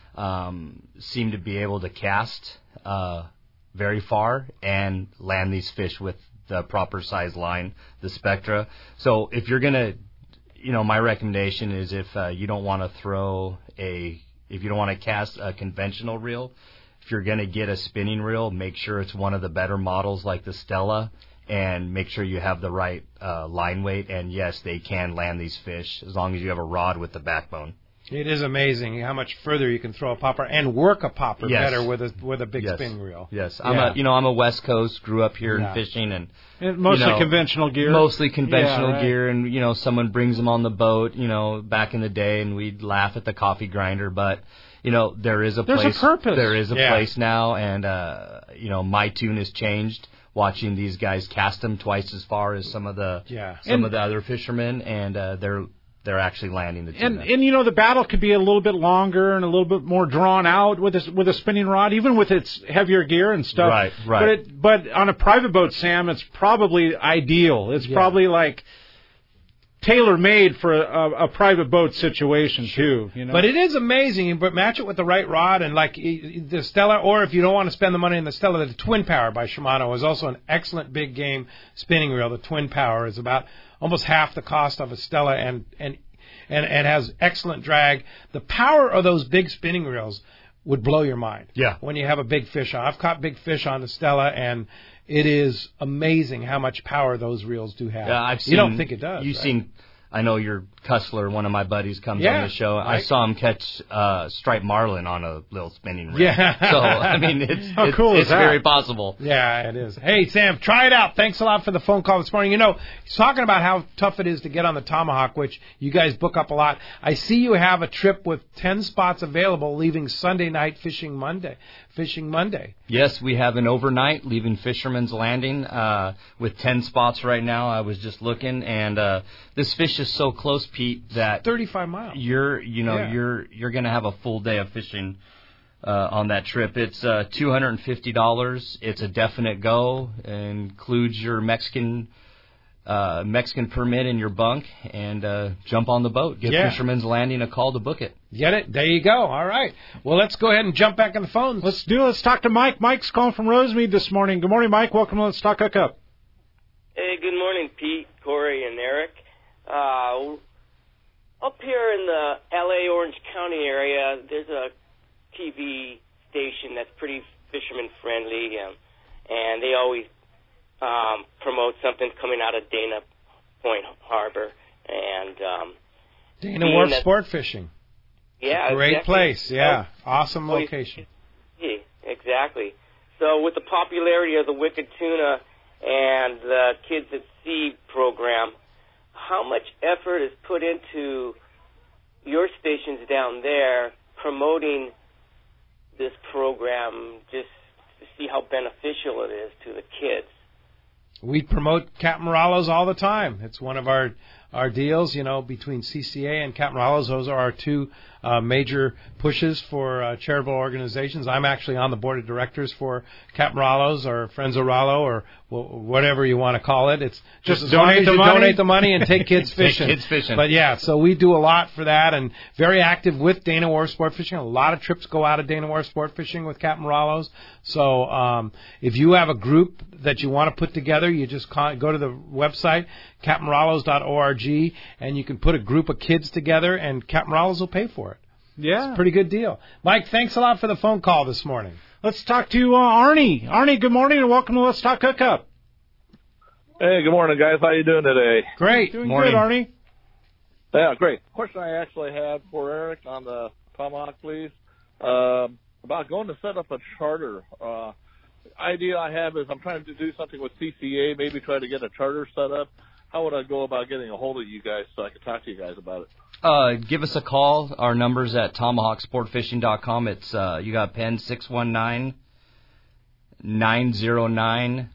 um, seem to be able to cast uh, very far and land these fish with the proper size line, the Spectra. So if you're going to, you know, my recommendation is if uh, you don't want to throw a, if you don't want to cast a conventional reel, if you're going to get a spinning reel, make sure it's one of the better models like the Stella. And make sure you have the right uh, line weight. And, yes, they can land these fish as long as you have a rod with the backbone. It is amazing how much further you can throw a popper and work a popper yes. better with a with a big yes. spinning reel. Yes, I'm yeah. a you know I'm a West Coast, grew up here yeah. in fishing, and, and mostly you know, conventional gear. Mostly conventional yeah, right. gear, and you know someone brings them on the boat. You know, back in the day, and we'd laugh at the coffee grinder, but you know there is a There's place. a purpose. There is a yeah. place now, and uh, you know my tune has changed. Watching these guys cast them twice as far as some of the yeah. some and, of the other fishermen, and uh, they're they're actually landing the tuna. And and you know the battle could be a little bit longer and a little bit more drawn out with a, with a spinning rod, even with its heavier gear and stuff. Right, right. But it, but on a private boat, Sam, it's probably ideal. It's yeah. probably like tailor-made for a, a private boat situation too, you know. But it is amazing. But match it with the right rod, and like the Stella, or if you don't want to spend the money on the Stella, the Twin Power by Shimano is also an excellent big game spinning reel. The Twin Power is about almost half the cost of a Stella, and and and, and has excellent drag. The power of those big spinning reels would blow your mind. Yeah. When you have a big fish on, I've caught big fish on the Stella, and it is amazing how much power those reels do have. Yeah, I've seen, you don't think it does. You've right? seen, I know your Cussler, one of my buddies, comes yeah, on the show. right. I saw him catch uh, striped marlin on a little spinning reel. Yeah. So, I mean, it's, How it's, cool is it's that? very possible. Yeah, it is. Hey, Sam, try it out. Thanks a lot for the phone call this morning. You know, he's talking about how tough it is to get on the Tomahawk, which you guys book up a lot. I see you have a trip with ten spots available leaving Sunday night fishing Monday. Fishing Monday. Yes, we have an overnight leaving Fisherman's Landing uh, with ten spots right now. I was just looking, and uh, this fish is so close, Pete, that thirty-five miles. You're, you know, yeah. you're you're going to have a full day of fishing uh, on that trip. It's uh, two hundred fifty dollars. It's a definite go. It includes your Mexican uh, Mexican permit in your bunk, and uh, jump on the boat. Give yeah. Fisherman's Landing a call to book it. Get it? There you go. All right. Well, let's go ahead and jump back on the phone. Let's do it. Let's talk to Mike. Mike's calling from Rosemead this morning. Good morning, Mike. Welcome to Let's Talk Hookup. Hey, good morning, Pete, Corey, and Eric. Uh, up here in the L A Orange County area, there's a T V station that's pretty fisherman-friendly, um, and they always um, promote something coming out of Dana Point Harbor. And um, Dana Wharf Sport Fishing. Yeah, Great exactly. place, yeah. Oh, awesome oh, location. Yeah, exactly. So with the popularity of the Wicked Tuna and the Kids at Sea program, how much effort is put into your stations down there promoting this program just to see how beneficial it is to the kids? We promote Captain Morales all the time. It's one of our our deals, you know, between C C A and Captain Rallo's. Those are our two uh, major pushes for uh, charitable organizations. I'm actually on the board of directors for Captain Rallo's or Friends of Rallo or w- whatever you want to call it. It's just, Just as long donate as the you money? donate the money and take kids Take fishing. kids fishing. But yeah, so we do a lot for that and very active with Dana Wharf Sport Fishing. A lot of trips go out of Dana Wharf Sport Fishing with Captain Rallo's. So um, if you have a group that you want to put together, you just con- go to the website, captain rallos dot org, and you can put a group of kids together, and Captain Rallo's will pay for it. Yeah. It's a pretty good deal. Mike, thanks a lot for the phone call this morning. Let's talk to uh, Arnie. Arnie, good morning and welcome to Let's Talk Hookup. Hey, good morning, guys. How you doing today? Great. Doing Morning. good, Arnie. Yeah, great. Question I actually had for Eric on the Tomahawk, please. Um, about going to set up a charter. Uh, idea I have is I'm trying to do something with C C A, maybe try to get a charter set up. How would I go about getting a hold of you guys so I can talk to you guys about it? Uh, give us a call. Our number's at tomahawk sport fishing dot com. It's, uh, you got a pen, six one nine, nine zero nine,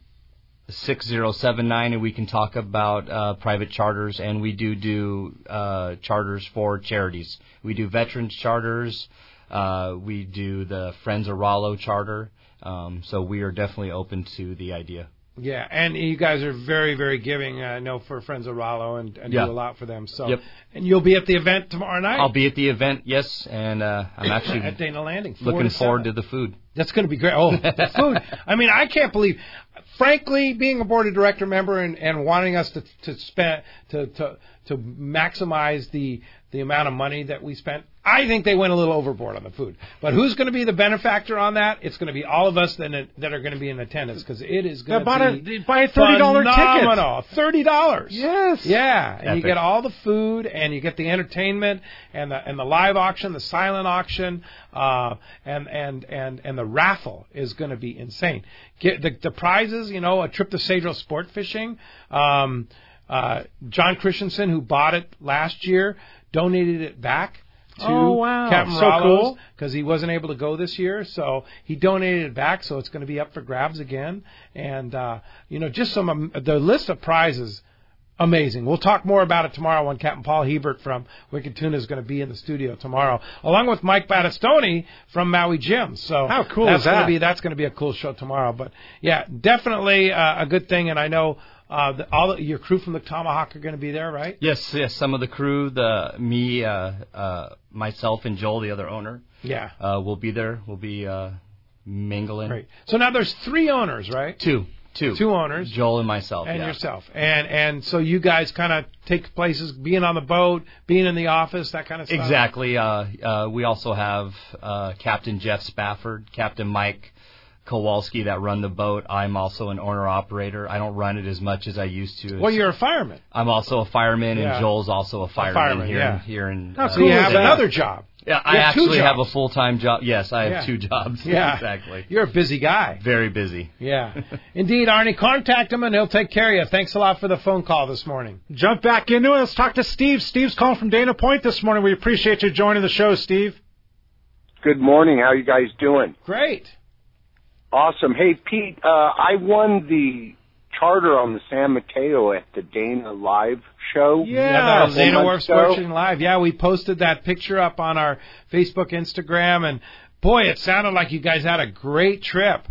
six zero seven nine, and we can talk about uh, private charters, and we do do uh, charters for charities. We do veterans charters. Uh, we do the Friends of Rallo charter. Um, so we are definitely open to the idea. Yeah, and you guys are very, very giving, I know, for Friends of Rallo and, and Yeah. do a lot for them. So, Yep. And you'll be at the event tomorrow night? I'll be at the event, yes, and uh, I'm actually at Dana Landing. four looking to forward seven. to the food. That's going to be great. Oh, the food. I mean, I can't believe, frankly, being a board of director member and, and wanting us to to spend to, to to maximize the the amount of money that we spent, I think they went a little overboard on the food. But who's going to be the benefactor on that? It's going to be all of us that that are going to be in attendance because it is going Buy to a- be buy a thirty dollars ticket. phenomenal. thirty dollars. Yes. Yeah, and you Epic. get all the food, and you get the entertainment, and the and the live auction, the silent auction, uh, and and and and the raffle is going to be insane. Get the the prizes, you know, a trip to Cedro Sport Fishing. Um, uh, John Christensen, who bought it last year, donated it back to Oh, wow. Captain So cool. because he wasn't able to go this year, so he donated it back, so it's going to be up for grabs again. And uh, you know, just some um, the list of prizes. Amazing. We'll talk more about it tomorrow when Captain Paul Hebert from Wicked Tuna is going to be in the studio tomorrow, along with Mike Battistoni from Maui Gym. So How cool that's is that? Gonna be, that's going to be a cool show tomorrow. But yeah, definitely uh, a good thing. And I know uh, the, all the, your crew from the Tomahawk are going to be there, right? Yes, yes. Some of the crew, the me, uh, uh, myself, and Joel, the other owner, Yeah. uh, will be there. We'll be uh, mingling. Great. So now there's three owners, right? Two, two, Two owners. Joel and myself, And yeah. yourself. And and so you guys kind of take places, being on the boat, being in the office, that kind of stuff? Exactly. Uh, uh, we also have uh, Captain Jeff Spafford, Captain Mike Kowalski that run the boat. I'm also an owner-operator. I don't run it as much as I used to. Well, you're a fireman. I'm also a fireman, Yeah. and Joel's also a fireman, fireman, here, yeah. in, here in How uh, cool you have Saint Louis. another job. Yeah, You I have two actually have a jobs. full-time job. Yes, I have Yeah. two jobs. Yeah. Exactly. You're a busy guy. Very busy. Yeah. Indeed, Arnie, contact him and he'll take care of you. Thanks a lot for the phone call this morning. Jump back into it. Let's talk to Steve. Steve's calling from Dana Point this morning. We appreciate you joining the show, Steve. Good morning. How you guys doing? Great. Awesome. Hey, Pete, uh, I won the charter on the San Mateo at the Dana Live show. that was a couple Dana Wharf months Sports ago. Fishing Live. Yeah, we posted that picture up on our Facebook, Instagram, and boy, it sounded like you guys had a great trip.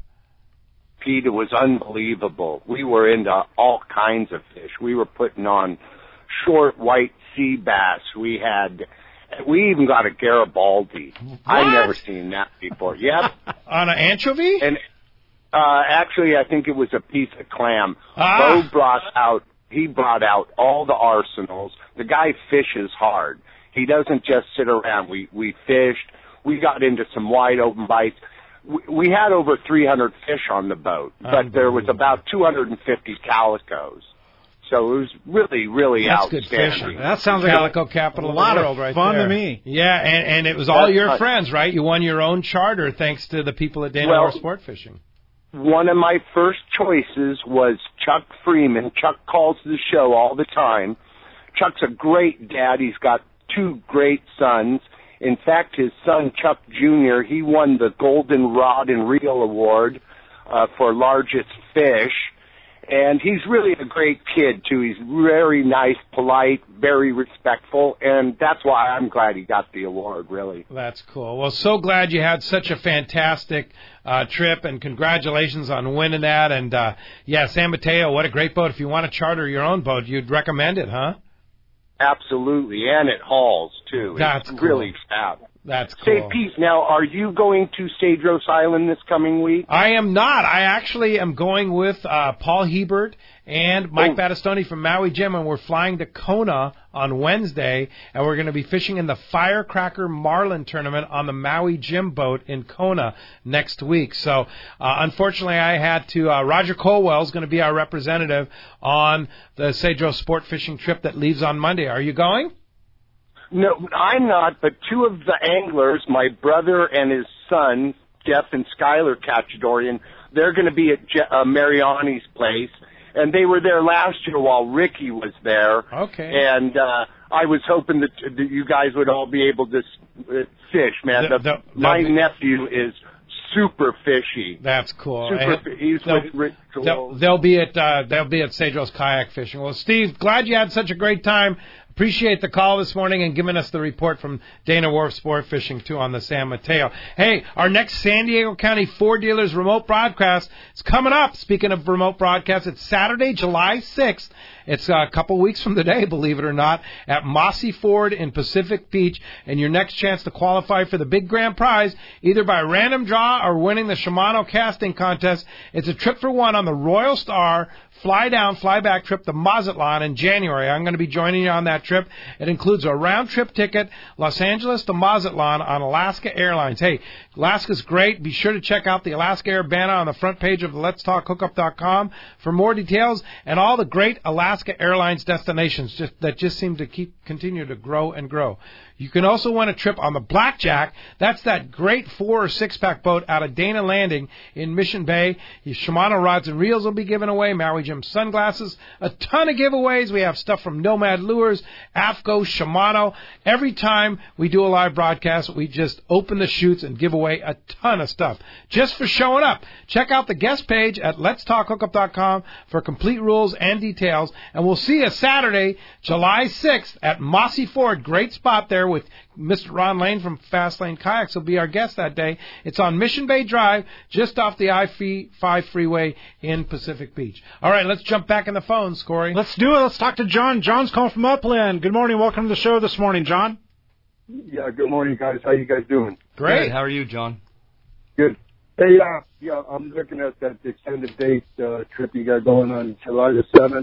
Pete, it was unbelievable. We were into all kinds of fish. We were putting on short white sea bass. We had, we even got a Garibaldi. I've never seen that before. Yep. On an anchovy? And uh, actually, I think it was a piece of clam. Ah. Bo brought out, he brought out all the arsenals. The guy fishes hard. He doesn't just sit around. We we fished. We got into some wide open bites. We, we had over three hundred fish on the boat, but there was about two hundred fifty calicos. So it was really, really That's good outstanding. fishing. That sounds like Calico capital a lot of the of world right fun there. to me. Yeah, and, and it was all That's your fun. friends, right? You won your own charter thanks to the people at Dana Well- Wharf Sport Fishing. One of my first choices was Chuck Freeman. Chuck calls the show all the time. Chuck's a great dad. He's got two great sons. In fact, his son, Chuck Junior, he won the Golden Rod and Reel Award uh, for largest fish. And he's really a great kid, too. He's very nice, polite, very respectful, and that's why I'm glad he got the award, really. That's cool. Well, so glad you had such a fantastic uh, trip, and congratulations on winning that. And, uh, yeah, San Mateo, what a great boat. If you want to charter your own boat, you'd recommend it, huh? Absolutely, and it hauls, too. That's it's cool. really fab. That's cool. Say, Pete, now, are you going to Cedros Island this coming week? I am not. I actually am going with uh, Paul Hebert and Mike oh. Battistoni from Maui Jim, and we're flying to Kona on Wednesday, and we're going to be fishing in the Firecracker Marlin Tournament on the Maui Jim boat in Kona next week. So, uh, unfortunately, I had to, uh, Roger Colwell is going to be our representative on the Cedros Sport Fishing trip that leaves on Monday. Are you going? No, I'm not, but two of the anglers, my brother and his son, Jeff and Skylar Cachadorian, they're going to be at Je- uh, Mariani's place, and they were there last year while Ricky was there. Okay. And uh, I was hoping that, that you guys would all be able to uh, fish, man. The, the, the, my the, nephew is super fishy. That's cool. Super, and he's they'll, with Rick they'll, they'll be at uh, they'll be at Cedros kayak fishing. Well, Steve, glad you had such a great time. Appreciate the call this morning and giving us the report from Dana Wharf Sport Fishing, too, on the San Mateo. Hey, our next San Diego County Ford Dealers remote broadcast is coming up. Speaking of remote broadcasts, it's Saturday, July sixth. It's a couple weeks from today, believe it or not, at Mossy Ford in Pacific Beach. And your next chance to qualify for the big grand prize, either by random draw or winning the Shimano casting contest, it's a trip for one on the Royal Star fly down, fly back trip to Mazatlan in January. I'm going to be joining you on that trip. It includes a round-trip ticket, Los Angeles to Mazatlan on Alaska Airlines. Hey, Alaska's great. Be sure to check out the Alaska Air banner on the front page of lets talk hookup dot com for more details and all the great Alaska Airlines destinations just, that just seem to keep continue to grow and grow. You can also win a trip on the Blackjack. That's that great four- or six-pack boat out of Dana Landing in Mission Bay. Your Shimano rods and reels will be given away, Maui Jim sunglasses, a ton of giveaways. We have stuff from Nomad Lures, AFCO, Shimano. Every time we do a live broadcast, we just open the chutes and give away a ton of stuff just for showing up. Check out the guest page at lets talk hookup dot com for complete rules and details. And we'll see you Saturday, July sixth at Mossy Ford. Great spot there with Mister Ron Lane from Fast Lane Kayaks will be our guest that day. It's on Mission Bay Drive, just off the I five freeway in Pacific Beach. All right, let's jump back in the phones, Corey. Let's do it. Let's talk to John. John's calling from Upland. Good morning. Welcome to the show this morning, John. Yeah, good morning, guys. How you guys doing? Great. Good. How are you, John? Good. Hey, uh, yeah, I'm looking at that extended date uh, trip you got going on July the seventh.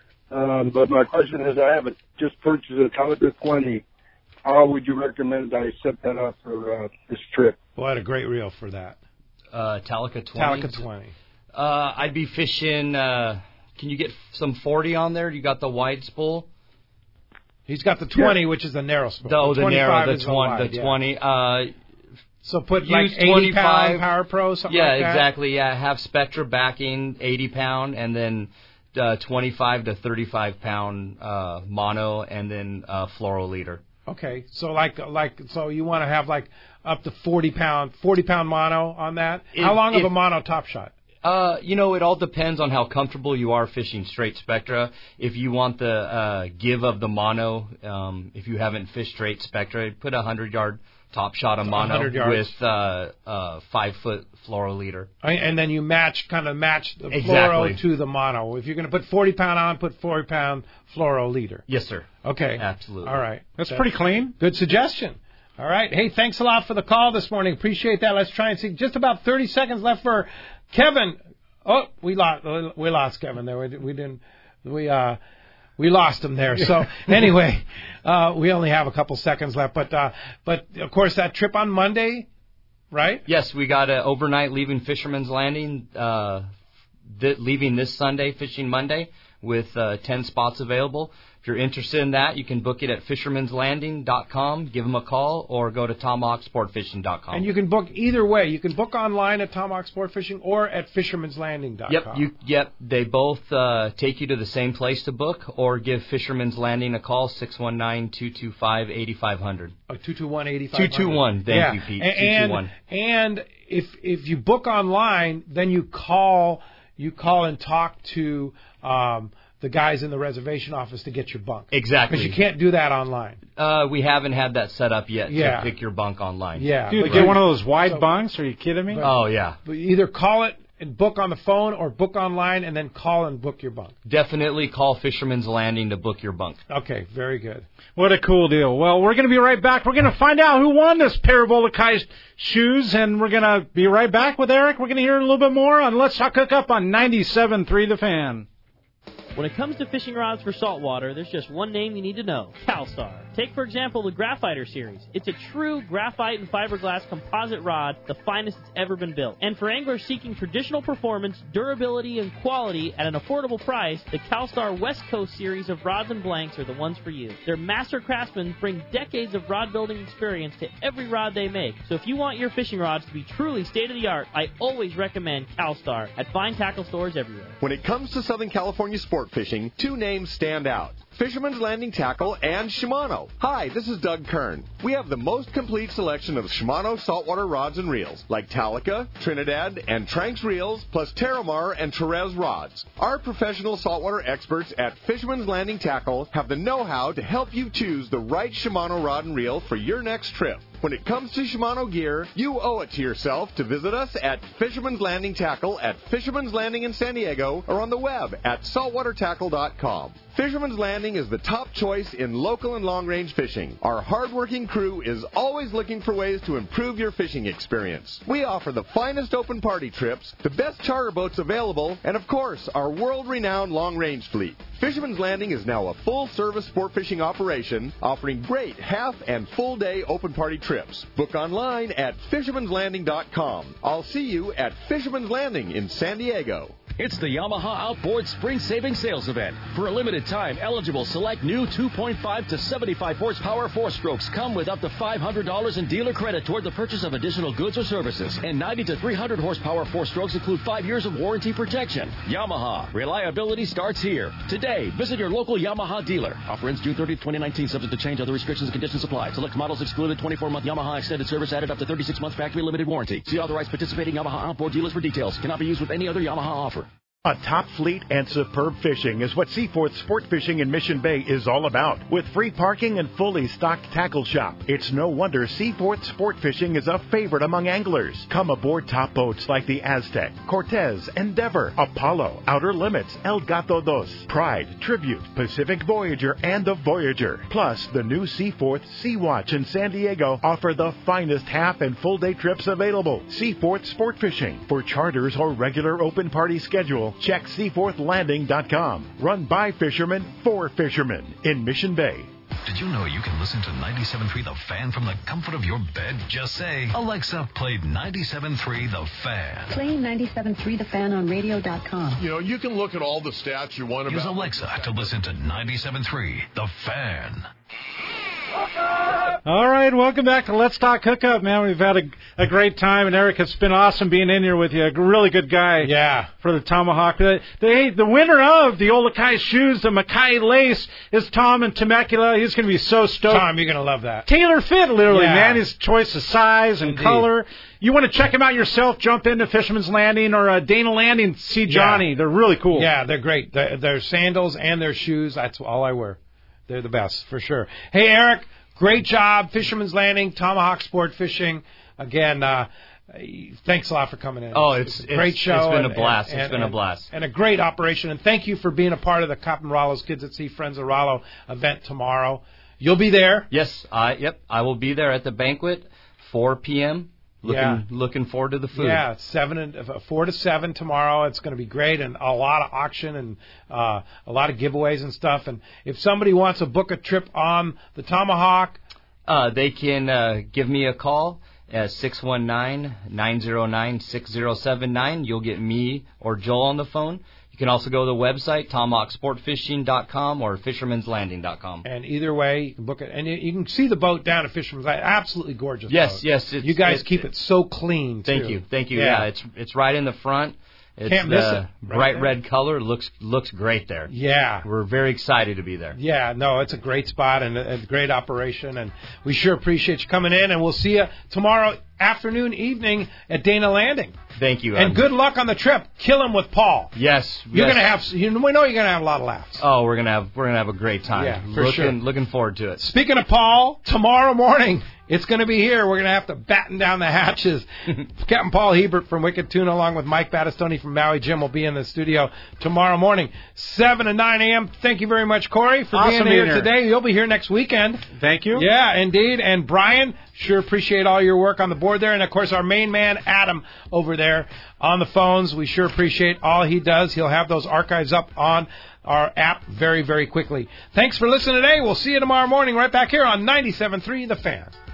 Um, but my question is, I haven't just purchased a Talica twenty. How would you recommend I set that up for uh, this trip? Well, I had a great reel for that. Uh, Talica twenty. Talica twenty. Uh, I'd be fishing. Uh, can you get some forty on there? You got the wide spool. He's got the twenty, yeah. which is the narrow spool. Oh, the, the narrow, the twenty, the, wide, the yeah. twenty. Uh, so put like eighty pound Power Pro, something yeah, like that. Yeah, exactly. Yeah, have Spectra backing, eighty pound, and then uh, twenty-five to thirty-five pound uh, mono, and then uh, fluoro leader. Okay, so like like so you want to have like up to forty pound forty pound mono on that. If, How long if, of a mono top shot? Uh, you know, it all depends on how comfortable you are fishing straight Spectra. If you want the uh, give of the mono, um, if you haven't fished straight Spectra, put a hundred yard top shot of mono with uh, uh, five foot fluoro leader. And then you match, kind of match the exactly. fluoro to the mono. If you're going to put forty pound on, put forty pound fluoro leader. Yes, sir. Okay. Absolutely. All right. That's, That's pretty clean. Good suggestion. All right. Hey, thanks a lot for the call this morning. Appreciate that. Let's try and see. Just about thirty seconds left for Kevin. Oh, we lost. We lost Kevin there. We, we didn't. We uh. We lost him there. So anyway, uh, we only have a couple seconds left. But uh, but of course that trip on Monday, right? Yes, we got a overnight leaving Fisherman's Landing, uh, th- leaving this Sunday, fishing Monday, with uh, ten spots available. If you're interested in that, you can book it at fishermans landing dot com, give them a call, or go to tomahawk sport fishing dot com. And you can book either way. You can book online at Tomahawk Sport Fishing or at fishermans landing dot com. Yep, you, yep. They both uh, take you to the same place to book, or give Fisherman's Landing a call, six one nine, two two five, eight five zero zero. Oh, two two one, eight five zero zero. two two one, thank yeah. you, Pete. And, two two one. And if if you book online, then you call you call and talk to um, the guys in the reservation office to get your bunk. Exactly. Because you can't do that online. Uh, we haven't had that set up yet Yeah. to pick your bunk online. Yeah. Dude, but get you- one of those wide so- bunks? Are you kidding me? Oh, yeah. But you either call it and book on the phone or book online and then call and book your bunk. Definitely call Fisherman's Landing to book your bunk. Okay, very good. What a cool deal. Well, we're going to be right back. We're going to find out who won this pair of Olakai shoes, and we're going to be right back with Eric. We're going to hear a little bit more on Let's Talk Hookup on ninety-seven point three The Fan. When it comes to fishing rods for saltwater, there's just one name you need to know, CalStar. Take, for example, the Graphiter series. It's a true graphite and fiberglass composite rod, the finest it's ever been built. And for anglers seeking traditional performance, durability, and quality at an affordable price, the CalStar West Coast series of rods and blanks are the ones for you. Their master craftsmen bring decades of rod building experience to every rod they make. So if you want your fishing rods to be truly state-of-the-art, I always recommend CalStar at fine tackle stores everywhere. When it comes to Southern California sport fishing, two names stand out: Fisherman's Landing Tackle and Shimano. Hi, this is Doug Kern. We have the most complete selection of Shimano saltwater rods and reels, like Talica, Trinidad, and Tranks reels, plus Terramar and Therese rods. Our professional saltwater experts at Fisherman's Landing Tackle have the know-how to help you choose the right Shimano rod and reel for your next trip. When it comes to Shimano gear, you owe it to yourself to visit us at Fisherman's Landing Tackle at Fisherman's Landing in San Diego or on the web at saltwater tackle dot com. Fisherman's Landing is the top choice in local and long-range fishing. Our hard-working crew is always looking for ways to improve your fishing experience. We offer the finest open party trips, the best charter boats available, and of course, our world-renowned long-range fleet. Fisherman's Landing is now a full-service sport fishing operation, offering great half and full-day open party trips. Book online at fishermans landing dot com. I'll see you at Fisherman's Landing in San Diego. It's the Yamaha Outboard Spring Savings Sales Event. For a limited time, eligible select new two point five to seventy-five horsepower four-strokes come with up to five hundred dollars in dealer credit toward the purchase of additional goods or services. And ninety to three hundred horsepower four-strokes include five years of warranty protection. Yamaha. Reliability starts here. Today, visit your local Yamaha dealer. Offer ends June thirtieth, twenty nineteen, subject to change. Other restrictions and conditions apply. Select models excluded. twenty-four month Yamaha extended service added up to thirty-six month factory limited warranty. See authorized participating Yamaha outboard dealers for details. Cannot be used with any other Yamaha offer. A top fleet and superb fishing is what Seaforth Sport Fishing in Mission Bay is all about. With free parking and fully stocked tackle shop, it's no wonder Seaforth Sport Fishing is a favorite among anglers. Come aboard top boats like the Aztec, Cortez, Endeavor, Apollo, Outer Limits, El Gato Dos, Pride, Tribute, Pacific Voyager, and the Voyager. Plus, the new Seaforth Sea Watch in San Diego offer the finest half and full day trips available. Seaforth Sport Fishing. For charters or regular open party schedule, check seaforth landing dot com. Run by fishermen for fishermen in Mission Bay. Did you know you can listen to ninety-seven point three The Fan from the comfort of your bed? Just say, Alexa, play ninety-seven point three The Fan. Play ninety-seven point three The Fan on radio dot com. You know, you can look at all the stats you want about. Use Alexa to listen to ninety-seven point three The Fan. All right, welcome back to Let's Talk Hookup, man. We've had a, a great time, and Eric, it's been awesome being in here with you. A really good guy. Yeah. For the Tomahawk. The, the, the winner of the Olakai shoes, the Mackay Lace, is Tom in Temecula. He's going to be so stoked. Tom, you're going to love that. Tailor fit, literally, Yeah. man. His choice of size and Indeed. color. You want to check him out yourself, jump into Fisherman's Landing or uh, Dana Landing, see Johnny. Yeah. They're really cool. Yeah, they're great. They're, they're sandals and their shoes. That's all I wear. They're the best, for sure. Hey, Eric, great job. Fisherman's Landing, Tomahawk Sport Fishing. Again, uh, thanks a lot for coming in. Oh, it's, a great it's, show. It's been and, a blast. And, it's and, been and, a blast. And a great operation. And thank you for being a part of the Cop and Rollo's Kids at Sea Friends of Rollo event tomorrow. You'll be there. Yes, I yep, I will be there at the banquet, four p.m. Looking, Yeah. looking forward to the food. Yeah, seven and uh, four to seven tomorrow. It's going to be great, and a lot of auction and uh, a lot of giveaways and stuff. And if somebody wants to book a trip on the Tomahawk, uh, they can uh, give me a call at six one nine, nine zero nine, six zero seven nine. You'll get me or Joel on the phone. You can also go to the website, tomahawk sport fishing dot com or fishermans landing dot com. And either way, you can book it. And you, you can see the boat down at Fisherman's Landing. Absolutely gorgeous Yes, boat. yes. It's, you guys it's, keep it so clean, too. Thank you, thank you. Yeah. Yeah, it's it's right in the front. It's Can't miss the it. Right bright there. red color looks looks great there. Yeah. We're very excited to be there. Yeah, no, it's a great spot and a, a great operation, and we sure appreciate you coming in, and we'll see you tomorrow afternoon, evening at Dana Landing. Thank you. And I'm- good luck on the trip. Kill him with Paul. Yes. You're yes. gonna have. You know, we know you're gonna have a lot of laughs. Oh, we're gonna have we're gonna have a great time. Yeah, for looking, sure. Looking forward to it. Speaking of Paul, tomorrow morning it's going to be here. We're going to have to batten down the hatches. Captain Paul Hebert from Wicked Tuna, along with Mike Battistoni from Maui Jim, will be in the studio tomorrow morning, seven to nine a.m. Thank you very much, Corey, for Awesome being here being here. today. You'll be here next weekend. Thank you. Yeah, indeed. And Brian, sure appreciate all your work on the board there. And, of course, our main man, Adam, over there on the phones. We sure appreciate all he does. He'll have those archives up on our app very, very quickly. Thanks for listening today. We'll see you tomorrow morning right back here on ninety-seven point three The Fan.